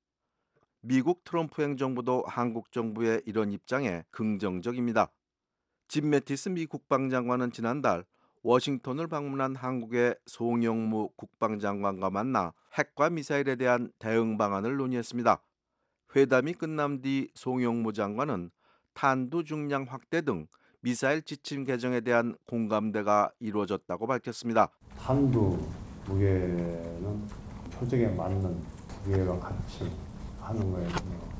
미국 트럼프 행정부도 한국 정부의 이런 입장에 긍정적입니다. 짐 매티스 미 국방장관은 지난달 워싱턴을 방문한 한국의 송영무 국방장관과 만나 핵과 미사일에 대한 대응 방안을 논의했습니다. 회담이 끝난 뒤 송영무 장관은 탄두 중량 확대 등 미사일 지침 개정에 대한 공감대가 이루어졌다고 밝혔습니다. 탄두 무게는 표적에 맞는 무게와 같이 하는 거에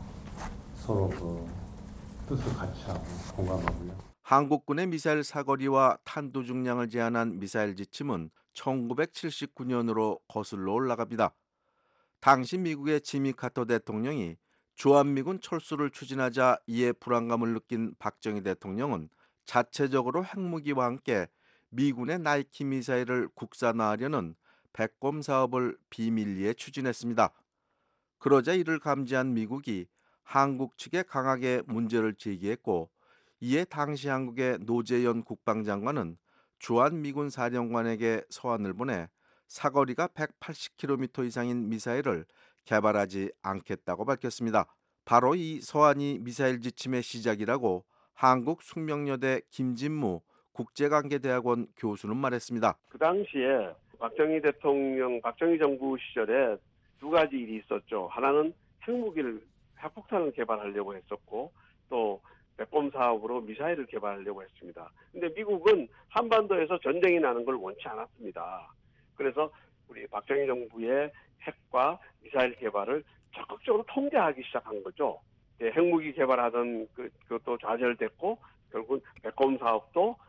서로 그 뜻을 같이 하고 공감하고요. 한국군의 미사일 사거리와 탄두 중량을 제한한 미사일 지침은 천구백칠십구 년으로 거슬러 올라갑니다. 당시 미국의 지미 카터 대통령이 주한미군 철수를 추진하자 이에 불안감을 느낀 박정희 대통령은 자체적으로 핵무기와 함께 미군의 나이키 미사일을 국산화하려는 백곰 사업을 비밀리에 추진했습니다. 그러자 이를 감지한 미국이 한국 측에 강하게 문제를 제기했고 이에 당시 한국의 노재현 국방장관은 주한미군 사령관에게 서한을 보내 사거리가 백팔십 킬로미터 이상인 미사일을 개발하지 않겠다고 밝혔습니다. 바로 이 서한이 미사일 지침의 시작이라고 한국 숙명여대 김진무 국제관계대학원 교수는 말했습니다. 그 당시에 박정희 대통령, 박정희 정부 시절에 두 가지 일이 있었죠. 하나는 핵무기를, 핵폭탄을 개발하려고 했었고 또 백곰 사업으로 미사일을 개발하려고 했습니다. 근데 미국은 한반도에서 전쟁이 나는 걸 원치 않았습니다. 그래서 우리 박정희 정부의 핵과 미사일 개발을 적극적으로 통제하기 시작한 거죠. 핵무기 개발하던 그, 그것도 좌절됐고 결국은 백곰 사업도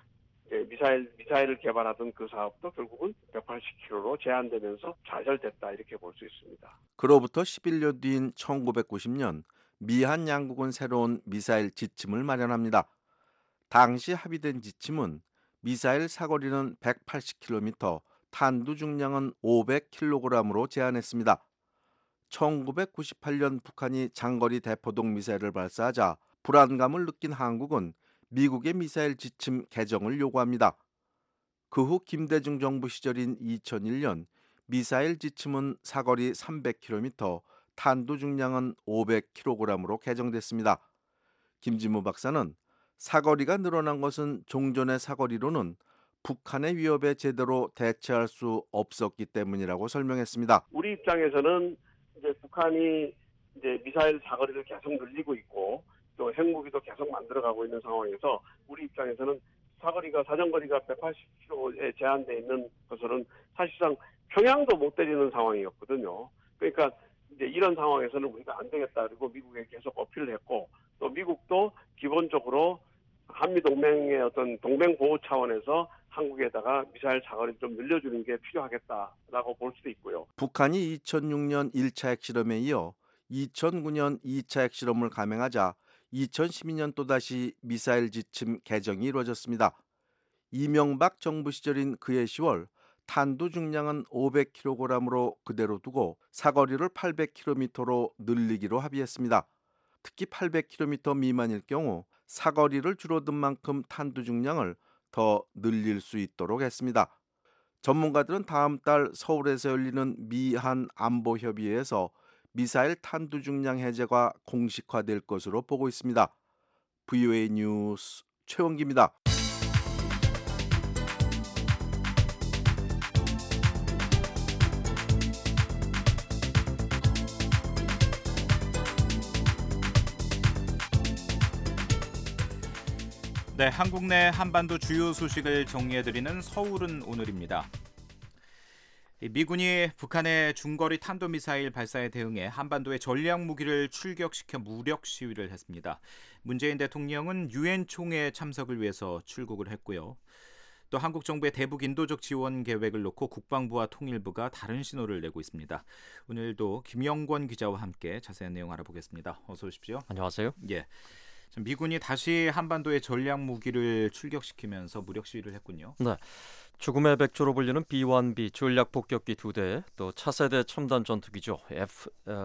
미사일 미사일을 개발하던 그 사업도 결국은 백팔십 킬로미터로 제한되면서 좌절됐다 이렇게 볼 수 있습니다. 그로부터 십일 년 뒤인 천구백구십 년 미한 양국은 새로운 미사일 지침을 마련합니다. 당시 합의된 지침은 미사일 사거리는 백팔십 킬로미터, 탄두 중량은 오백 킬로그램으로 제한했습니다. 천구백구십팔 년 북한이 장거리 대포동 미사일을 발사하자 불안감을 느낀 한국은 미국의 미사일 지침 개정을 요구합니다. 그 후 김대중 정부 시절인 이천일 년 미사일 지침은 사거리 삼백 킬로미터, 탄두 중량은 오백 킬로그램으로 개정됐습니다. 김진무 박사는 사거리가 늘어난 것은 종전의 사거리로는 북한의 위협에 제대로 대처할 수 없었기 때문이라고 설명했습니다. 우리 입장에서는 이제 북한이 이제 미사일 사거리를 계속 늘리고 있고 또 핵무기도 계속 만들어가고 있는 상황에서 우리 입장에서는 사거리가 사정거리가 백팔십 킬로미터에 제한되어 있는 것은 사실상 평양도 못 때리는 상황이었거든요. 그러니까 이제 이런 상황에서는 우리가 안 되겠다 그리고 미국에 계속 어필을 했고 또 미국도 기본적으로 한미 동맹의 어떤 동맹 보호 차원에서 한국에다가 미사일 사거리를 좀 늘려주는 게 필요하겠다라고 볼 수도 있고요. 북한이 이천육 년 일 차 핵실험에 이어 이천구 년 이 차 핵실험을 감행하자 이천십이 년 또다시 미사일 지침 개정이 이루어졌습니다. 이명박 정부 시절인 그해 시월 탄두 중량은 오백 킬로그램으로 그대로 두고 사거리를 팔백 킬로미터로 늘리기로 합의했습니다. 특히 팔백 킬로미터 미만일 경우 사거리를 줄어든 만큼 탄두 중량을 더 늘릴 수 있도록 했습니다. 전문가들은 다음 달 서울에서 열리는 미한 안보협의회에서 미사일 탄두 중량 해제가 공식화될 것으로 보고 있습니다. 브이오에이 뉴스 최원기입니다. 네, 한국 내 한반도 주요 소식을 정리해드리는 서울은 오늘입니다. 미군이 북한의 중거리 탄도미사일 발사에 대응해 한반도에 전략무기를 출격시켜 무력 시위를 했습니다. 문재인 대통령은 유엔 총회 참석을 위해서 출국을 했고요. 또 한국 정부의 대북 인도적 지원 계획을 놓고 국방부와 통일부가 다른 신호를 내고 있습니다. 오늘도 김영권 기자와 함께 자세한 내용 알아보겠습니다. 어서 오십시오. 안녕하세요. 예. 미군이 다시 한반도에 전략 무기를 출격시키면서 무력 시위를 했군요. 네, 죽음의 백조로 불리는 비 원 비 전략 폭격기 두 대, 또 차세대 첨단 전투기죠. 에프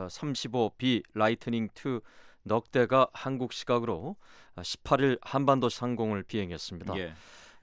삼십오 비 라이트닝 이 넉 대가 한국 시각으로 십팔 일 한반도 상공을 비행했습니다. 예.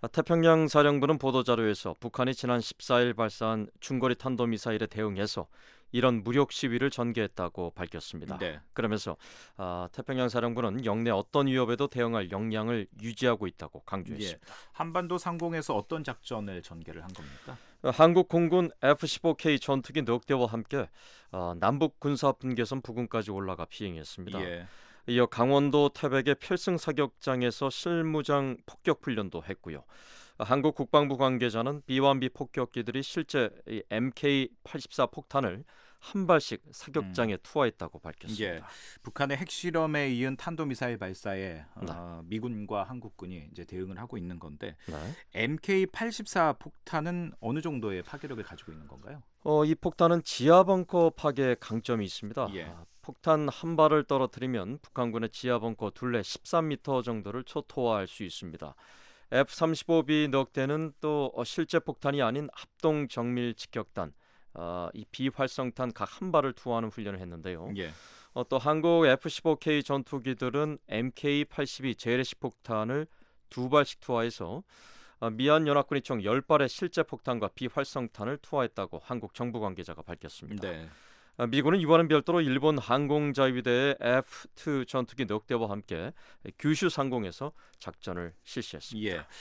태평양 사령부는 보도자료에서 북한이 지난 십사 일 발사한 중거리 탄도미사일에 대응해서 이런 무력 시위를 전개했다고 밝혔습니다. 네. 그러면서 어, 태평양 사령부는 영내 어떤 위협에도 대응할 역량을 유지하고 있다고 강조했습니다. 예. 한반도 상공에서 어떤 작전을 전개를 한 겁니까? 어, 한국 공군 에프 십오 케이 전투기 넉 대와 함께 어, 남북 군사 분계선 부근까지 올라가 비행했습니다. 예. 이어 강원도 태백의 필승 사격장에서 실무장 폭격 훈련도 했고요. 한국 국방부 관계자는 비 원 비 폭격기들이 실제 엠케이 팔십사 폭탄을 한 발씩 사격장에 음. 투하했다고 밝혔습니다. 예. 북한의 핵실험에 이은 탄도미사일 발사에 네. 어, 미군과 한국군이 이제 대응을 하고 있는 건데 네. 엠케이 팔십사 폭탄은 어느 정도의 파괴력을 가지고 있는 건가요? 어, 이 폭탄은 지하 벙커 파괴 강점이 있습니다. 예. 아, 폭탄 한 발을 떨어뜨리면 북한군의 지하 벙커 둘레 십삼 미터 정도를 초토화할 수 있습니다. 에프 삼십오 비 넉 대는 또 실제 폭탄이 아닌 합동 정밀 직격단, 어, 이 비활성탄 각 한 발을 투하하는 훈련을 했는데요. 예. 어, 또 한국 에프 십오 케이 전투기들은 엠케이 팔십이 재래식 폭탄을 두 발씩 투하해서 어, 미얀 연합군이 총 열 발의 실제 폭탄과 비활성탄을 투하했다고 한국 정부 관계자가 밝혔습니다. 네. 미군은 이번엔 별도로 일본 항공자위대의 에프 이 전투기 넉 대와 함께 규슈 상공에서 작전을 실시했습니다. 예.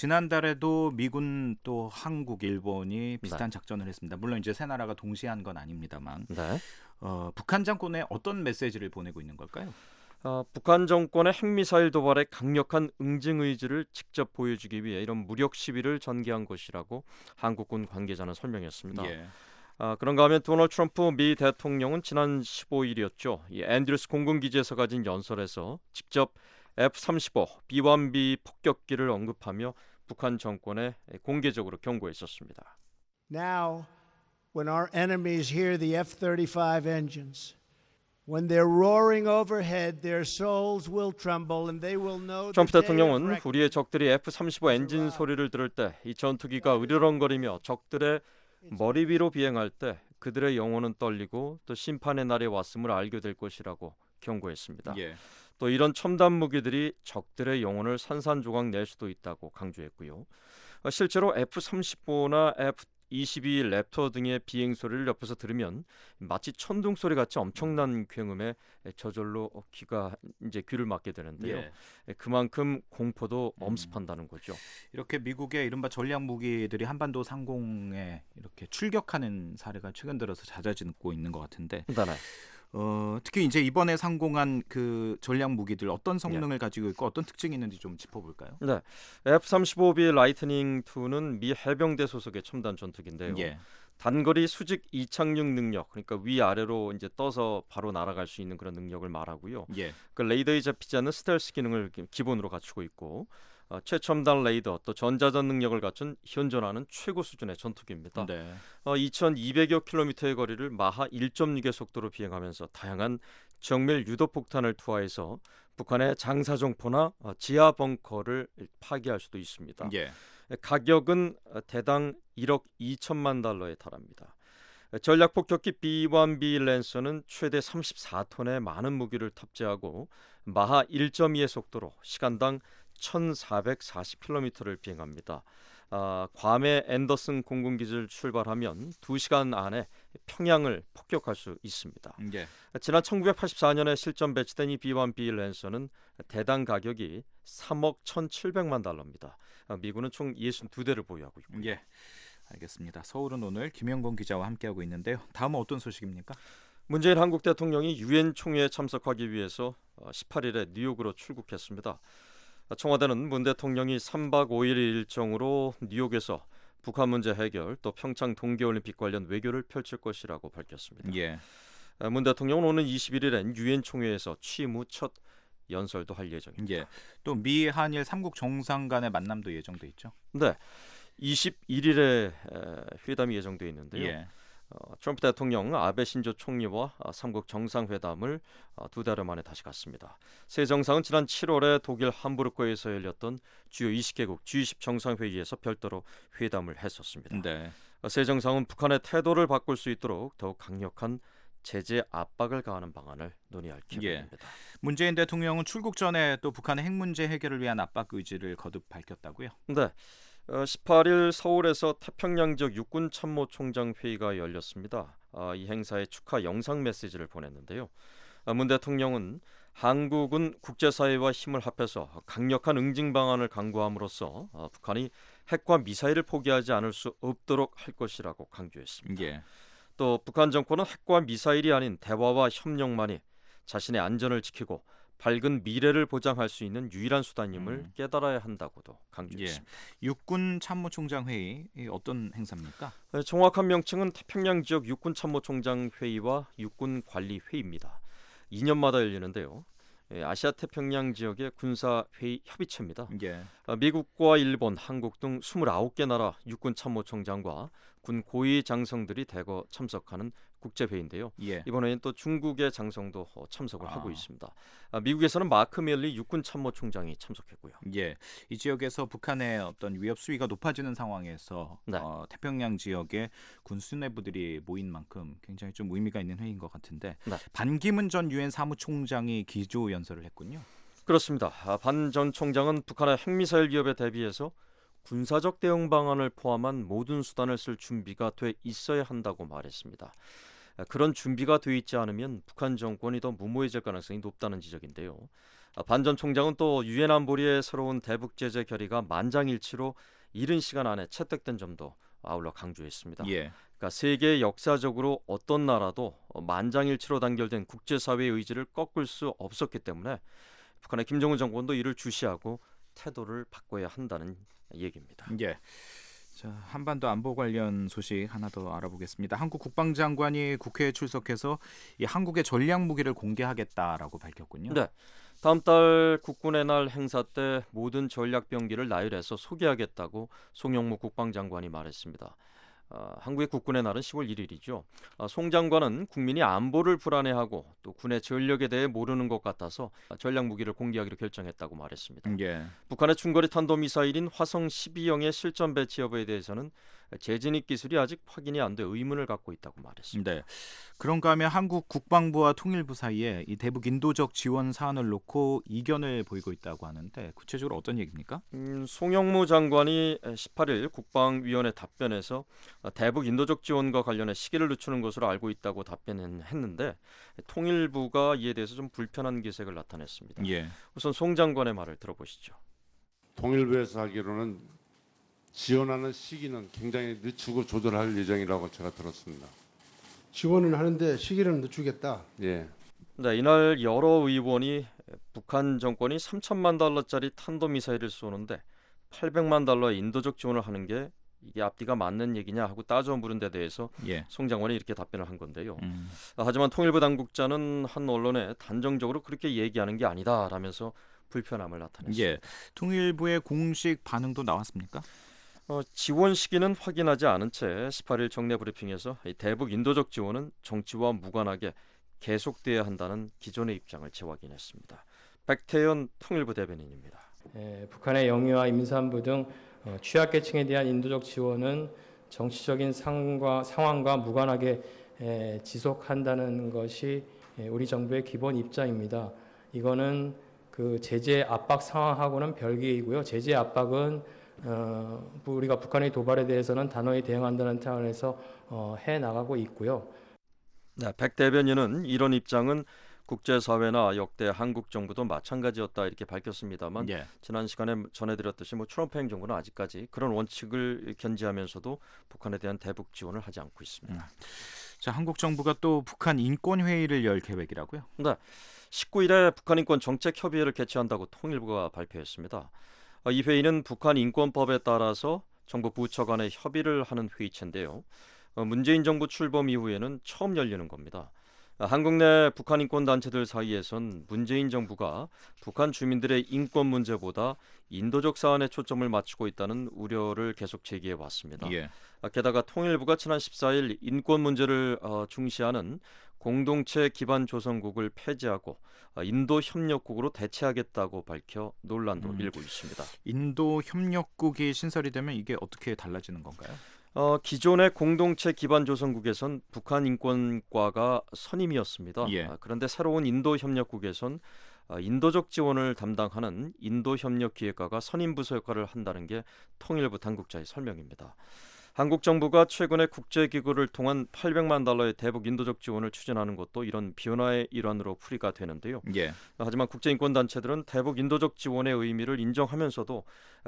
지난달에도 미군 또 한국, 일본이 비슷한 네. 작전을 했습니다. 물론 이제 세 나라가 동시에 한 건 아닙니다만 네. 어, 북한 정권에 어떤 메시지를 보내고 있는 걸까요? 어, 북한 정권의 핵미사일 도발에 강력한 응징 의지를 직접 보여주기 위해 이런 무력 시위를 전개한 것이라고 한국군 관계자는 설명했습니다. 예. 아, 그런가 하면 도널드 트럼프 미 대통령은 지난 십오 일이었죠. 이 앤드루스 공군기지에서 가진 연설에서 직접 에프 삼십오 비 원 비 폭격기를 언급하며 북한 정권에 공개적으로 경고했었습니다. Now, when our enemies hear the F thirty-five engines, when they're roaring overhead, their souls will tremble and they will know. 트럼프 대통령은 우리의 적들이 에프 삼십오 엔진 소리를 들을 때 이 전투기가 으르렁거리며 적들의 머리 위로 비행할 때 그들의 영혼은 떨리고 또 심판의 날이 왔음을 알게 될 것이라고 경고했습니다. 예. 또 이런 첨단 무기들이 적들의 영혼을 산산조각 낼 수도 있다고 강조했고요. 실제로 에프 삼십오나 에프 이십이 랩터 등의 비행 소리를 옆에서 들으면 마치 천둥 소리 같이 엄청난 굉음에 저절로 귀가 이제 귀를 막게 되는데요. 예. 그만큼 공포도 엄습한다는 거죠. 이렇게 미국의 이른바 전략 무기들이 한반도 상공에 이렇게 출격하는 사례가 최근 들어서 잦아지고 있는 것 같은데. 네. 어, 특히 이제 이번에 상공한 그 전략 무기들 어떤 성능을 예. 가지고 있고 어떤 특징이 있는지 좀 짚어볼까요? 네, 에프 삼십오 비 라이트닝 이는 미 해병대 소속의 첨단 전투기인데요. 예. 단거리 수직 이착륙 능력, 그러니까 위아래로 이제 떠서 바로 날아갈 수 있는 그런 능력을 말하고요. 예. 그 레이더에 잡히지 않는 스텔스 기능을 기본으로 갖추고 있고. 어, 최첨단 레이더 또 전자전 능력을 갖춘 현존하는 최고 수준의 전투기입니다. 네. 어, 이천이백여 킬로미터의 거리를 마하 일 점 육의 속도로 비행하면서 다양한 정밀 유도 폭탄을 투하해서 북한의 장사정포나 어, 지하 벙커를 파괴할 수도 있습니다. 예. 가격은 대당 일억 이천만 달러에 달합니다. 전략 폭격기 비 원 비 랜서는 최대 삼십사 톤의 많은 무기를 탑재하고 마하 일 점 이의 속도로 시간당 천사백사십 킬로미터를 비행합니다. 아, 괌의 앤더슨 공군기지를 출발하면 두 시간 안에 평양을 폭격할 수 있습니다. 예. 지난 천구백팔십사 년에 실전 배치된 이 비 원 비 랜서는 대당 가격이 삼억 천칠백만 달러입니다. 아, 미군은 총 육십이 대를 보유하고 있고요. 예. 알겠습니다. 서울은 오늘 김영건 기자와 함께하고 있는데요. 다음은 어떤 소식입니까? 문재인 한국 대통령이 유엔 총회에 참석하기 위해서 십팔 일에 뉴욕으로 출국했습니다. 청와대는 문 대통령이 삼박 오일 일정으로 뉴욕에서 북한 문제 해결 또 평창 동계올림픽 관련 외교를 펼칠 것이라고 밝혔습니다. 예. 문 대통령은 오는 이십일 일엔 유엔 총회에서 취임 후 첫 연설도 할 예정입니다. 예. 또 미 한일 삼국 정상 간의 만남도 예정돼 있죠? 네. 이십일 일에 회담이 예정돼 있는데요. 예. 어, 트럼프 대통령, 아베 신조 총리와 삼국 정상회담을 어, 두 달 만에 다시 갔습니다. 세 정상은 지난 칠월에 독일 함부르크에서 열렸던 주요 이십 개국 지 이십 정상회의에서 별도로 회담을 했었습니다. 네. 어, 세 정상은 북한의 태도를 바꿀 수 있도록 더욱 강력한 제재 압박을 가하는 방안을 논의할 계획입니다. 예. 문재인 대통령은 출국 전에 또 북한의 핵 문제 해결을 위한 압박 의지를 거듭 밝혔다고요? 네. 어, 십팔 일 서울에서 태평양 지역 육군 참모총장 회의가 열렸습니다. 어, 이 행사에 축하 영상 메시지를 보냈는데요. 어, 문 대통령은 한국은 국제사회와 힘을 합해서 강력한 응징 방안을 강구함으로써 어, 북한이 핵과 미사일을 포기하지 않을 수 없도록 할 것이라고 강조했습니다. 예. 또 북한 정권은 핵과 미사일이 아닌 대화와 협력만이 자신의 안전을 지키고 밝은 미래를 보장할 수 있는 유일한 수단임을 음. 깨달아야 한다고도 강조했습니다. 예. 육군 참모총장 회의 어떤 행사입니까? 네, 정확한 명칭은 태평양 지역 육군 참모총장 회의와 육군 관리 회의입니다. 이 년마다 열리는데요. 예, 아시아 태평양 지역의 군사 회의 협의체입니다. 예. 미국과 일본, 한국 등 이십구 개 나라 육군 참모총장과 군 고위 장성들이 대거 참석하는 국제회의인데요. 예. 이번에는 또 중국의 장성도 참석을 아. 하고 있습니다. 아, 미국에서는 마크 밀리 육군 참모총장이 참석했고요. 예, 이 지역에서 북한의 어떤 위협 수위가 높아지는 상황에서 네. 어, 태평양 지역에 군 수뇌부들이 모인 만큼 굉장히 좀 의미가 있는 회의인 것 같은데 네. 반기문 전 유엔 사무총장이 기조 연설을 했군요. 그렇습니다. 아, 반 전 총장은 북한의 핵미사일 위협에 대비해서 군사적 대응 방안을 포함한 모든 수단을 쓸 준비가 돼 있어야 한다고 말했습니다. 그런 준비가 돼 있지 않으면 북한 정권이 더 무모해질 가능성이 높다는 지적인데요. 반 전 총장은 또 유엔 안보리의 새로운 대북 제재 결의가 만장일치로 이른 시간 안에 채택된 점도 아울러 강조했습니다. 예. 그러니까 세계 역사적으로 어떤 나라도 만장일치로 단결된 국제사회의 의지를 꺾을 수 없었기 때문에 북한의 김정은 정권도 이를 주시하고 태도를 바꿔야 한다는 얘기입니다. 예. 자, 한반도 안보 관련 소식 하나 더 알아보겠습니다. 한국 국방장관이 국회에 출석해서 이 한국의 전략 무기를 공개하겠다라고 밝혔군요. 네. 다음 달 국군의 날 행사 때 모든 전략병기를 나열해서 소개하겠다고 송영무 국방장관이 말했습니다. 어, 한국의 국군의 날은 시월 일일이죠. 어, 송 장관은 국민이 안보를 불안해하고 또 군의 전력에 대해 모르는 것 같아서 전략 무기를 공개하기로 결정했다고 말했습니다. 예. 북한의 중거리 탄도미사일인 화성 십이형의 실전 배치 여부에 대해서는 재진입 기술이 아직 확인이 안 돼 의문을 갖고 있다고 말했습니다. 네. 그런가 하면 한국 국방부와 통일부 사이에 이 대북 인도적 지원 사안을 놓고 이견을 보이고 있다고 하는데 구체적으로 어떤 얘기입니까? 음, 송영무 장관이 십팔일 국방위원회 답변에서 대북 인도적 지원과 관련해 시기를 늦추는 것으로 알고 있다고 답변했는데 통일부가 이에 대해서 좀 불편한 기색을 나타냈습니다. 예. 우선 송 장관의 말을 들어보시죠. 통일부에서 하기로는 지원하는 시기는 굉장히 늦추고 조절할 예정이라고 제가 들었습니다. 지원을 하는데 시기를 늦추겠다. 예. 네, 이날 여러 의원이 북한 정권이 삼천만 달러짜리 탄도미사일을 쏘는데 팔백만 달러의 인도적 지원을 하는 게 이게 앞뒤가 맞는 얘기냐 하고 따져 물은 데 대해서 예. 송 장관이 이렇게 답변을 한 건데요. 음. 하지만 통일부 당국자는 한 언론에 단정적으로 그렇게 얘기하는 게 아니다라면서 불편함을 나타냈습니다. 예. 통일부의 공식 반응도 나왔습니까? 어, 지원 시기는 확인하지 않은 채 십팔일 정례 브리핑에서 이 대북 인도적 지원은 정치와 무관하게 계속돼야 한다는 기존의 입장을 재확인했습니다. 백태현 통일부 대변인입니다. 예, 북한의 영유아 임산부 등 어, 취약계층에 대한 인도적 지원은 정치적인 상황과, 상황과 무관하게 예, 지속한다는 것이 예, 우리 정부의 기본 입장입니다. 이거는 그 제재 압박 상황하고는 별개이고요. 제재 압박은 어, 우리가 북한의 도발에 대해서는 단호히 대응한다는 차원에서 어, 해 나가고 있고요. 네, 백 대변인은 이런 입장은 국제사회나 역대 한국 정부도 마찬가지였다 이렇게 밝혔습니다만 예. 지난 시간에 전해드렸듯이 뭐 트럼프 행정부는 아직까지 그런 원칙을 견지하면서도 북한에 대한 대북 지원을 하지 않고 있습니다. 음. 자, 한국 정부가 또 북한 인권 회의를 열 계획이라고요? 네, 십구일에 북한 인권 정책 협의회를 개최한다고 통일부가 발표했습니다. 이 회의는 북한 인권법에 따라서 정부 부처 간의 협의를 하는 회의체인데요. 문재인 정부 출범 이후에는 처음 열리는 겁니다. 한국 내 북한 인권 단체들 사이에선 문재인 정부가 북한 주민들의 인권 문제보다 인도적 사안에 초점을 맞추고 있다는 우려를 계속 제기해 왔습니다. 예. 게다가 통일부가 지난 십사일 인권 문제를 중시하는 공동체 기반 조성국을 폐지하고 인도 협력국으로 대체하겠다고 밝혀 논란도 음. 일고 있습니다. 인도 협력국이 신설이 되면 이게 어떻게 달라지는 건가요? 어, 기존의 공동체 기반 조성국에선 북한 인권과가 선임이었습니다. 예. 아, 그런데 새로운 인도 협력국에선 아, 인도적 지원을 담당하는 인도 협력기획과가 선임 부서 역할을 한다는 게 통일부 당국자의 설명입니다. 한국 정부가 최근에 국제기구를 통한 팔백만 달러의 대북 인도적 지원을 추진하는 것도 이런 변화의 일환으로 풀이가 되는데요. 예. 하지만 국제인권단체들은 대북 인도적 지원의 의미를 인정하면서도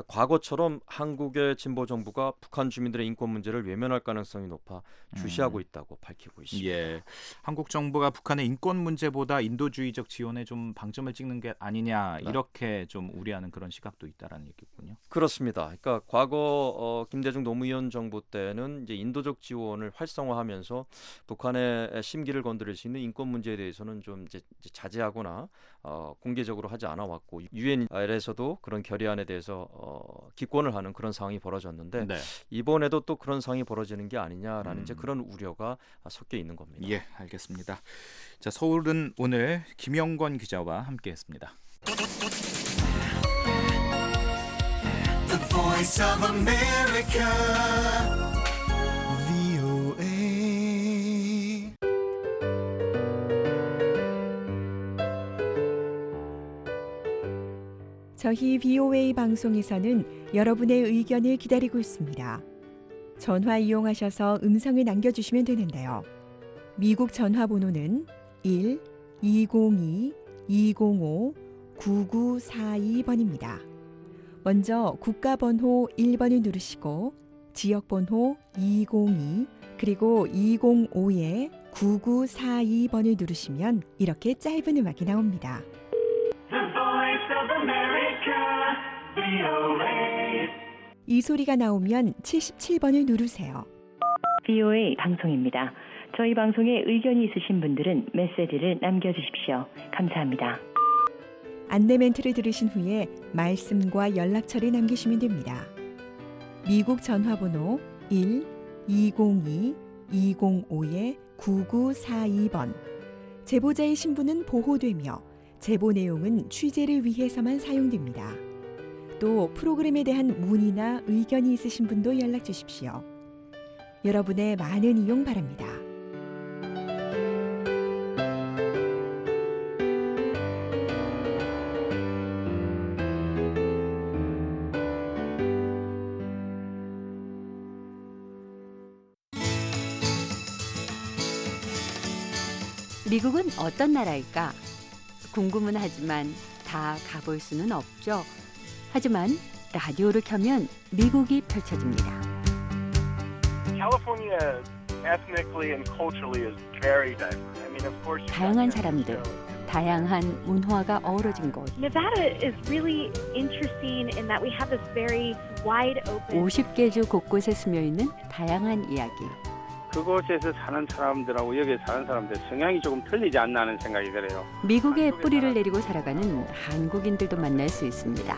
과거처럼 한국의 진보 정부가 북한 주민들의 인권 문제를 외면할 가능성이 높아 주시하고 있다고 음. 밝히고 있습니다. 예. 한국 정부가 북한의 인권 문제보다 인도주의적 지원에 좀 방점을 찍는 게 아니냐 이렇게 좀 우려하는 그런 시각도 있다라는 얘기군요. 그렇습니다. 그러니까 과거 어, 김대중 노무현 정부 때는 이제 인도적 지원을 활성화하면서 북한의 심기를 건드릴 수 있는 인권 문제에 대해서는 좀 이제 자제하거나 어, 공개적으로 하지 않아 왔고 유엔에서도 그런 결의안에 대해서 어, 기권을 하는 그런 상황이 벌어졌는데 네. 이번에도 또 그런 상황이 벌어지는 게 아니냐라는 음. 이제 그런 우려가 섞여 있는 겁니다. 예, 알겠습니다. 자, 서울은 오늘 김영권 기자와 함께했습니다. The Voice of America, 브이오에이. 저희 브이오에이 방송에서는 여러분의 의견을 기다리고 있습니다. 전화 이용하셔서 음성을 남겨주시면 되는데요. 미국 전화번호는 일 이공이 이공오 구구사이 번입니다. 먼저 국가번호 일 번을 누르시고 지역번호 이공이 그리고 이공오에 구구사이 번을 누르시면 이렇게 짧은 음악이 나옵니다. The Voice of America, 브이오에이. 이 소리가 나오면 칠십칠 번을 누르세요. 브이오에이 방송입니다. 저희 방송에 의견이 있으신 분들은 메시지를 남겨주십시오. 감사합니다. 안내 멘트를 들으신 후에 말씀과 연락처를 남기시면 됩니다. 미국 전화번호 일 이공이 이공오 구구사이 번. 제보자의 신분은 보호되며 제보 내용은 취재를 위해서만 사용됩니다. 또 프로그램에 대한 문의나 의견이 있으신 분도 연락 주십시오. 여러분의 많은 이용 바랍니다. 미국은 어떤 나라일까? 궁금은 하지만 다 가볼 수는 없죠. 하지만 라디오를 켜면 미국이 펼쳐집니다. 다양한 사람들, 다양한 문화가 어우러진 곳. 오십 개 주 곳곳에 스며 있는 다양한 이야기. 그곳에서 사는 사람들하고 여기 사는 사람들 성향이 조금 틀리지 않나 하는 생각이 들어요. 미국에 뿌리를 내리고 살아가는 한국인들도 만날 수 있습니다.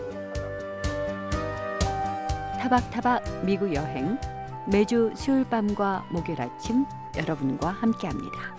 타박타박 미국 여행, 매주 수요일 밤과 목요일 아침 여러분과 함께합니다.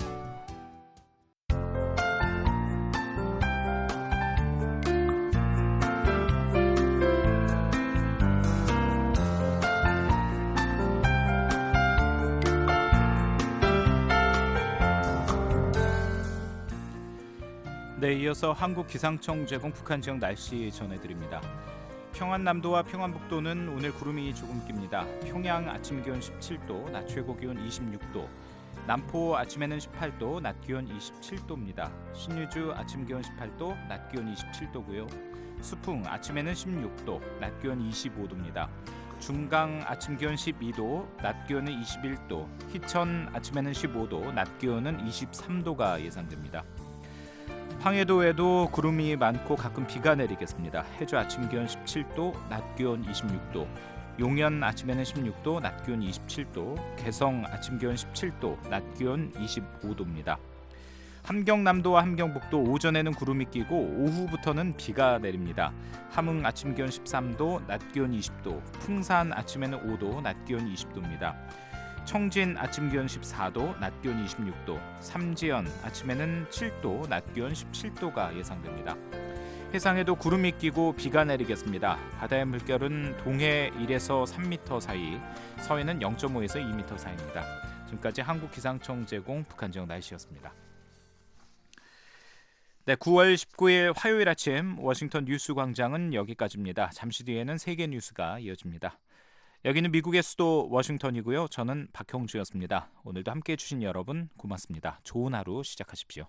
네, 이어서 한국기상청 제공 북한 지역 날씨 전해드립니다. 평안남도와 평안북도는 오늘 구름이 조금 낍니다. 평양 아침 기온 십칠 도, 낮 최고 기온 이십육 도, 남포 아침에는 십팔 도, 낮 기온 이십칠 도입니다. 신유주 아침 기온 십팔 도, 낮 기온 이십칠 도고요. 수풍 아침에는 십육 도, 낮 기온 이십오 도입니다. 중강 아침 기온 십이 도, 낮 기온은 이십일 도, 희천 아침에는 십오 도, 낮 기온은 이십삼 도가 예상됩니다. 황해도에도 구름이 많고 가끔 비가 내리겠습니다. 해주 아침 기온 십칠 도, 낮 기온 이십육 도, 용연 아침에는 십육 도, 낮 기온 이십칠 도, 개성 아침 기온 십칠 도, 낮 기온 이십오 도입니다. 함경남도와 함경북도 오전에는 구름이 끼고 오후부터는 비가 내립니다. 함흥 아침 기온 십삼 도, 낮 기온 이십 도, 풍산 아침에는 오 도, 낮 기온 이십 도입니다. 청진 아침 기온 십사 도, 낮 기온 이십육 도, 삼지연 아침에는 칠 도, 낮 기온 십칠 도가 예상됩니다. 해상에도 구름이 끼고 비가 내리겠습니다. 바다의 물결은 동해 일에서 삼 미터 사이, 서해는 영 점 오에서 이 미터 사이입니다. 지금까지 한국기상청 제공 북한 지역 날씨였습니다. 네, 구월 십구일 화요일 아침 워싱턴 뉴스 광장은 여기까지입니다. 잠시 뒤에는 세계 뉴스가 이어집니다. 여기는 미국의 수도 워싱턴이고요. 저는 박형주였습니다. 오늘도 함께해 주신 여러분 고맙습니다. 좋은 하루 시작하십시오.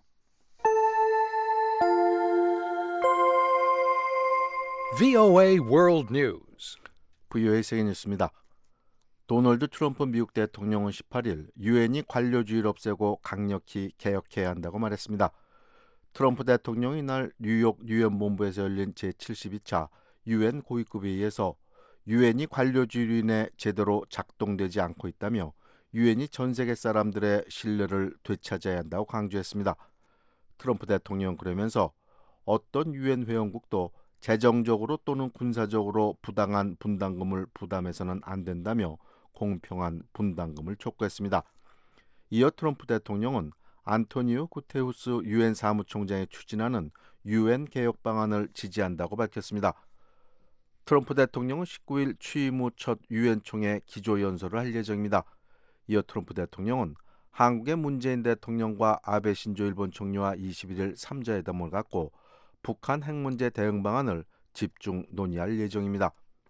브이오에이 World News. 브이오에이 세계 뉴스입니다. 도널드 트럼프 미국 대통령은 십팔일 유엔이 관료주의를 없애고 강력히 개혁해야 한다고 말했습니다. 트럼프 대통령이 이날 뉴욕 유엔 본부에서 열린 제칠십이 차 유엔 고위급 회의에서 유엔이 관료주의로 인해 제대로 작동되지 않고 있다며 유엔이 전 세계 사람들의 신뢰를 되찾아야 한다고 강조했습니다. 트럼프 대통령은 그러면서 어떤 유엔 회원국도 재정적으로 또는 군사적으로 부당한 분담금을 부담해서는 안 된다며 공평한 분담금을 촉구했습니다. 이어 트럼프 대통령은 안토니오 구테우스 유엔 사무총장이 추진하는 유엔 개혁 방안을 지지한다고 밝혔습니다. 트럼프 대통령은 십구일 취임 후 첫 유엔 총회 기조연설을 할 예정입니다. 이어 트럼프 대통령은 한국의 문재인 대통령과 아베 신조 일본 총리와 이십일일 삼자회담을 갖고 북한 핵 문제 대응 방안을 집중 논의할 예정입니다.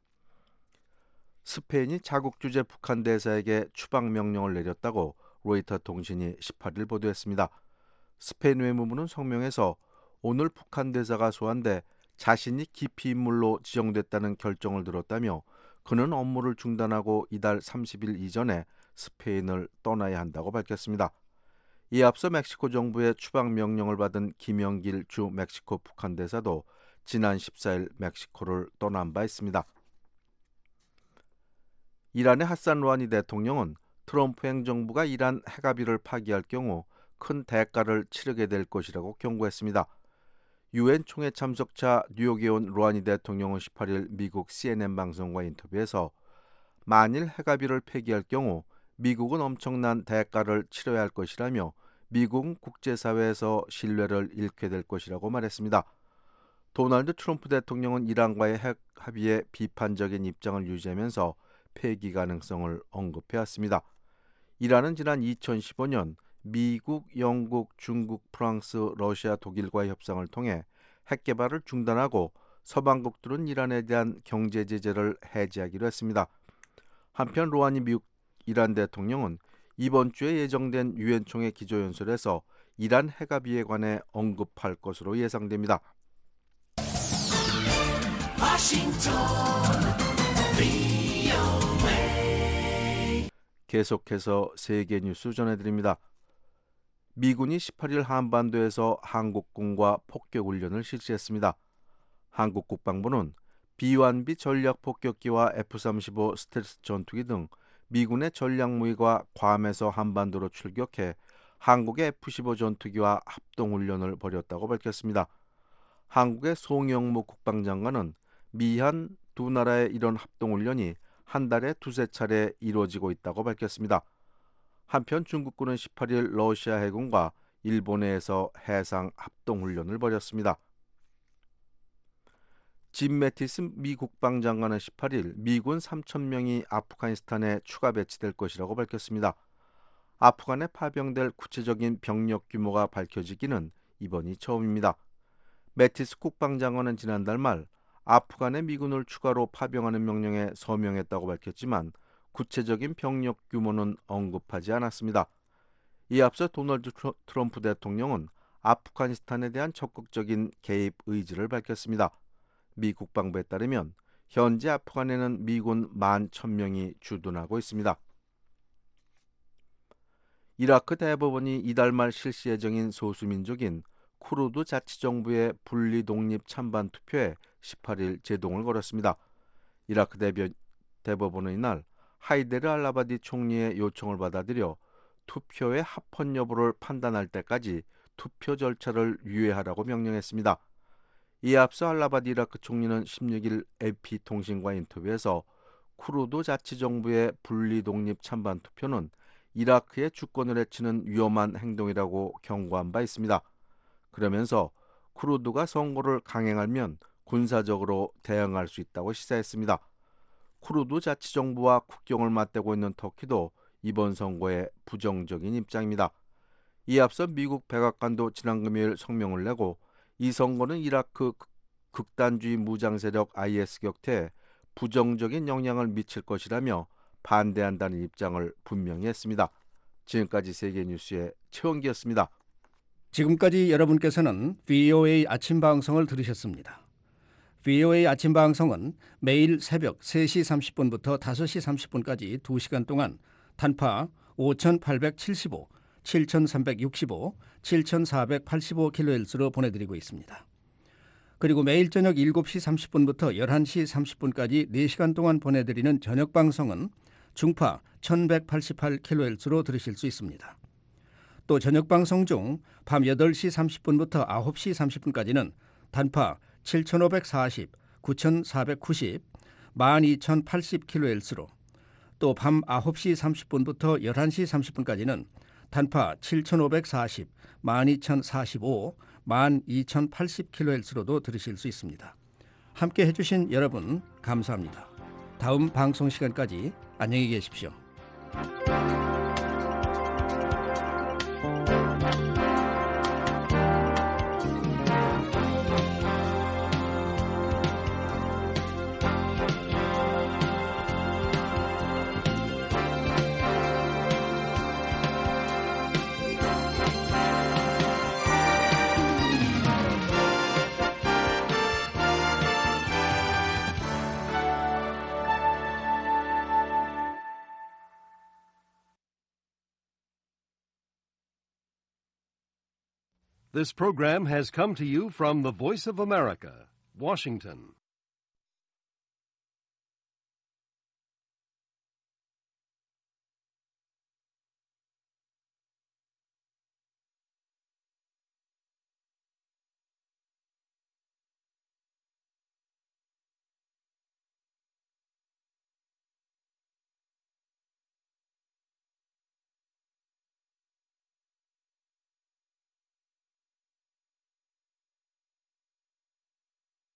스페인이 자국 주재 북한 대사에게 추방 명령을 내렸다고 로이터 통신이 십팔일 보도했습니다. 스페인 외무부는 성명에서 오늘 북한 대사가 소환돼 자신이 기피 인물로 지정됐다는 결정을 들었다며 그는 업무를 중단하고 이달 삼십일 이전에 스페인을 떠나야 한다고 밝혔습니다. 이에 앞서 멕시코 정부의 추방 명령을 받은 김영길 주 멕시코 북한 대사도 지난 십사일 멕시코를 떠난 바 있습니다. 이란의 하산 루하니 대통령은 트럼프 행정부가 이란 핵합의를 파기할 경우 큰 대가를 치르게 될 것이라고 경고했습니다. 유엔 총회 참석차 뉴욕에 온 루하니 대통령은 십팔 일 미국 씨엔엔 방송과 인터뷰에서 만일 핵합의를 폐기할 경우 미국은 엄청난 대가를 치러야 할 것이라며 미국은 국제사회에서 신뢰를 잃게 될 것이라고 말했습니다. 도널드 트럼프 대통령은 이란과의 핵 합의에 비판적인 입장을 유지하면서 폐기 가능성을 언급해왔습니다. 이란은 지난 이천십오 년 미국, 영국, 중국, 프랑스, 러시아, 독일과의 협상을 통해 핵 개발을 중단하고 서방국들은 이란에 대한 경제 제재를 해제하기로 했습니다. 한편 루하니 미국 이란 대통령은 이번 주에 예정된 유엔 총회 기조연설에서 이란 핵합의에 관해 언급할 것으로 예상됩니다. 계속해서 세계 뉴스 전해드립니다. 미군이 십팔 일 한반도에서 한국군과 폭격훈련을 실시했습니다. 한국 국방부는 비완비 전략폭격기와 에프 삼십오 스텔스 전투기 등 미군의 전략무기가 괌에서 한반도로 출격해 한국의 에프 십오 전투기와 합동훈련을 벌였다고 밝혔습니다. 한국의 송영무 국방장관은 미한 두 나라의 이런 합동훈련이 한 달에 두세 차례 이루어지고 있다고 밝혔습니다. 한편 중국군은 십팔 일 러시아 해군과 일본해에서 해상 합동훈련을 벌였습니다. 짐 매티스 미 국방장관은 십팔 일 미군 삼천 명이 아프가니스탄에 추가 배치될 것이라고 밝혔습니다. 아프간에 파병될 구체적인 병력 규모가 밝혀지기는 이번이 처음입니다. 매티스 국방장관은 지난달 말 아프간에 미군을 추가로 파병하는 명령에 서명했다고 밝혔지만 구체적인 병력 규모는 언급하지 않았습니다. 이에 앞서 도널드 트럼프 대통령은 아프가니스탄에 대한 적극적인 개입 의지를 밝혔습니다. 미 국방부에 따르면 현재 아프간에는 미군 만 천 명이 주둔하고 있습니다. 이라크 대법원이 이달 말 실시 예정인 소수민족인 쿠르드 자치정부의 분리 독립 찬반 투표에 십팔 일 제동을 걸었습니다. 이라크 대변, 대법원은 이날 하이데르 알라바디 총리의 요청을 받아들여 투표의 합헌 여부를 판단할 때까지 투표 절차를 유예하라고 명령했습니다. 이에 앞서 알라바디 이라크 총리는 십육 일 에이피통신과 인터뷰에서 쿠르드 자치정부의 분리 독립 찬반 투표는 이라크의 주권을 해치는 위험한 행동이라고 경고한 바 있습니다. 그러면서 쿠르드가 선거를 강행하면 군사적으로 대응할 수 있다고 시사했습니다. 쿠르드 자치정부와 국경을 맞대고 있는 터키도 이번 선거에 부정적인 입장입니다. 이에 앞서 미국 백악관도 지난 금요일 성명을 내고 이 선거는 이라크 극단주의 무장 세력 아이에스 격퇴에 부정적인 영향을 미칠 것이라며 반대한다는 입장을 분명히 했습니다. 지금까지 세계뉴스의 최원기였습니다. 지금까지 여러분께서는 브이오에이 아침 방송을 들으셨습니다. 브이오에이 아침 방송은 매일 새벽 세 시 삼십 분부터 다섯 시 삼십 분까지 두 시간 동안 단파 오천팔백칠십오, 칠천삼백육십오, 칠천사백팔십오 킬로헤르츠로 보내드리고 있습니다. 그리고 매일 저녁 일곱 시 삼십 분부터 열한 시 삼십 분까지 네 시간 동안 보내드리는 저녁 방송은 중파 천백팔십팔 킬로헤르츠로 들으실 수 있습니다. 또 저녁 방송 중 밤 여덟 시 삼십 분부터 아홉 시 삼십 분까지는 단파 칠천오백사십, 구천사백구십, 만 이천팔십 킬로헤르츠로 또 밤 아홉 시 삼십 분부터 열한 시 삼십 분까지는 단파 칠천오백사십, 만 이천사십오, 만 이천팔십 킬로헤르츠로도 들으실 수 있습니다. 함께 해주신 여러분 감사합니다. 다음 방송 시간까지 안녕히 계십시오. This program has come to you from the Voice of America, Washington.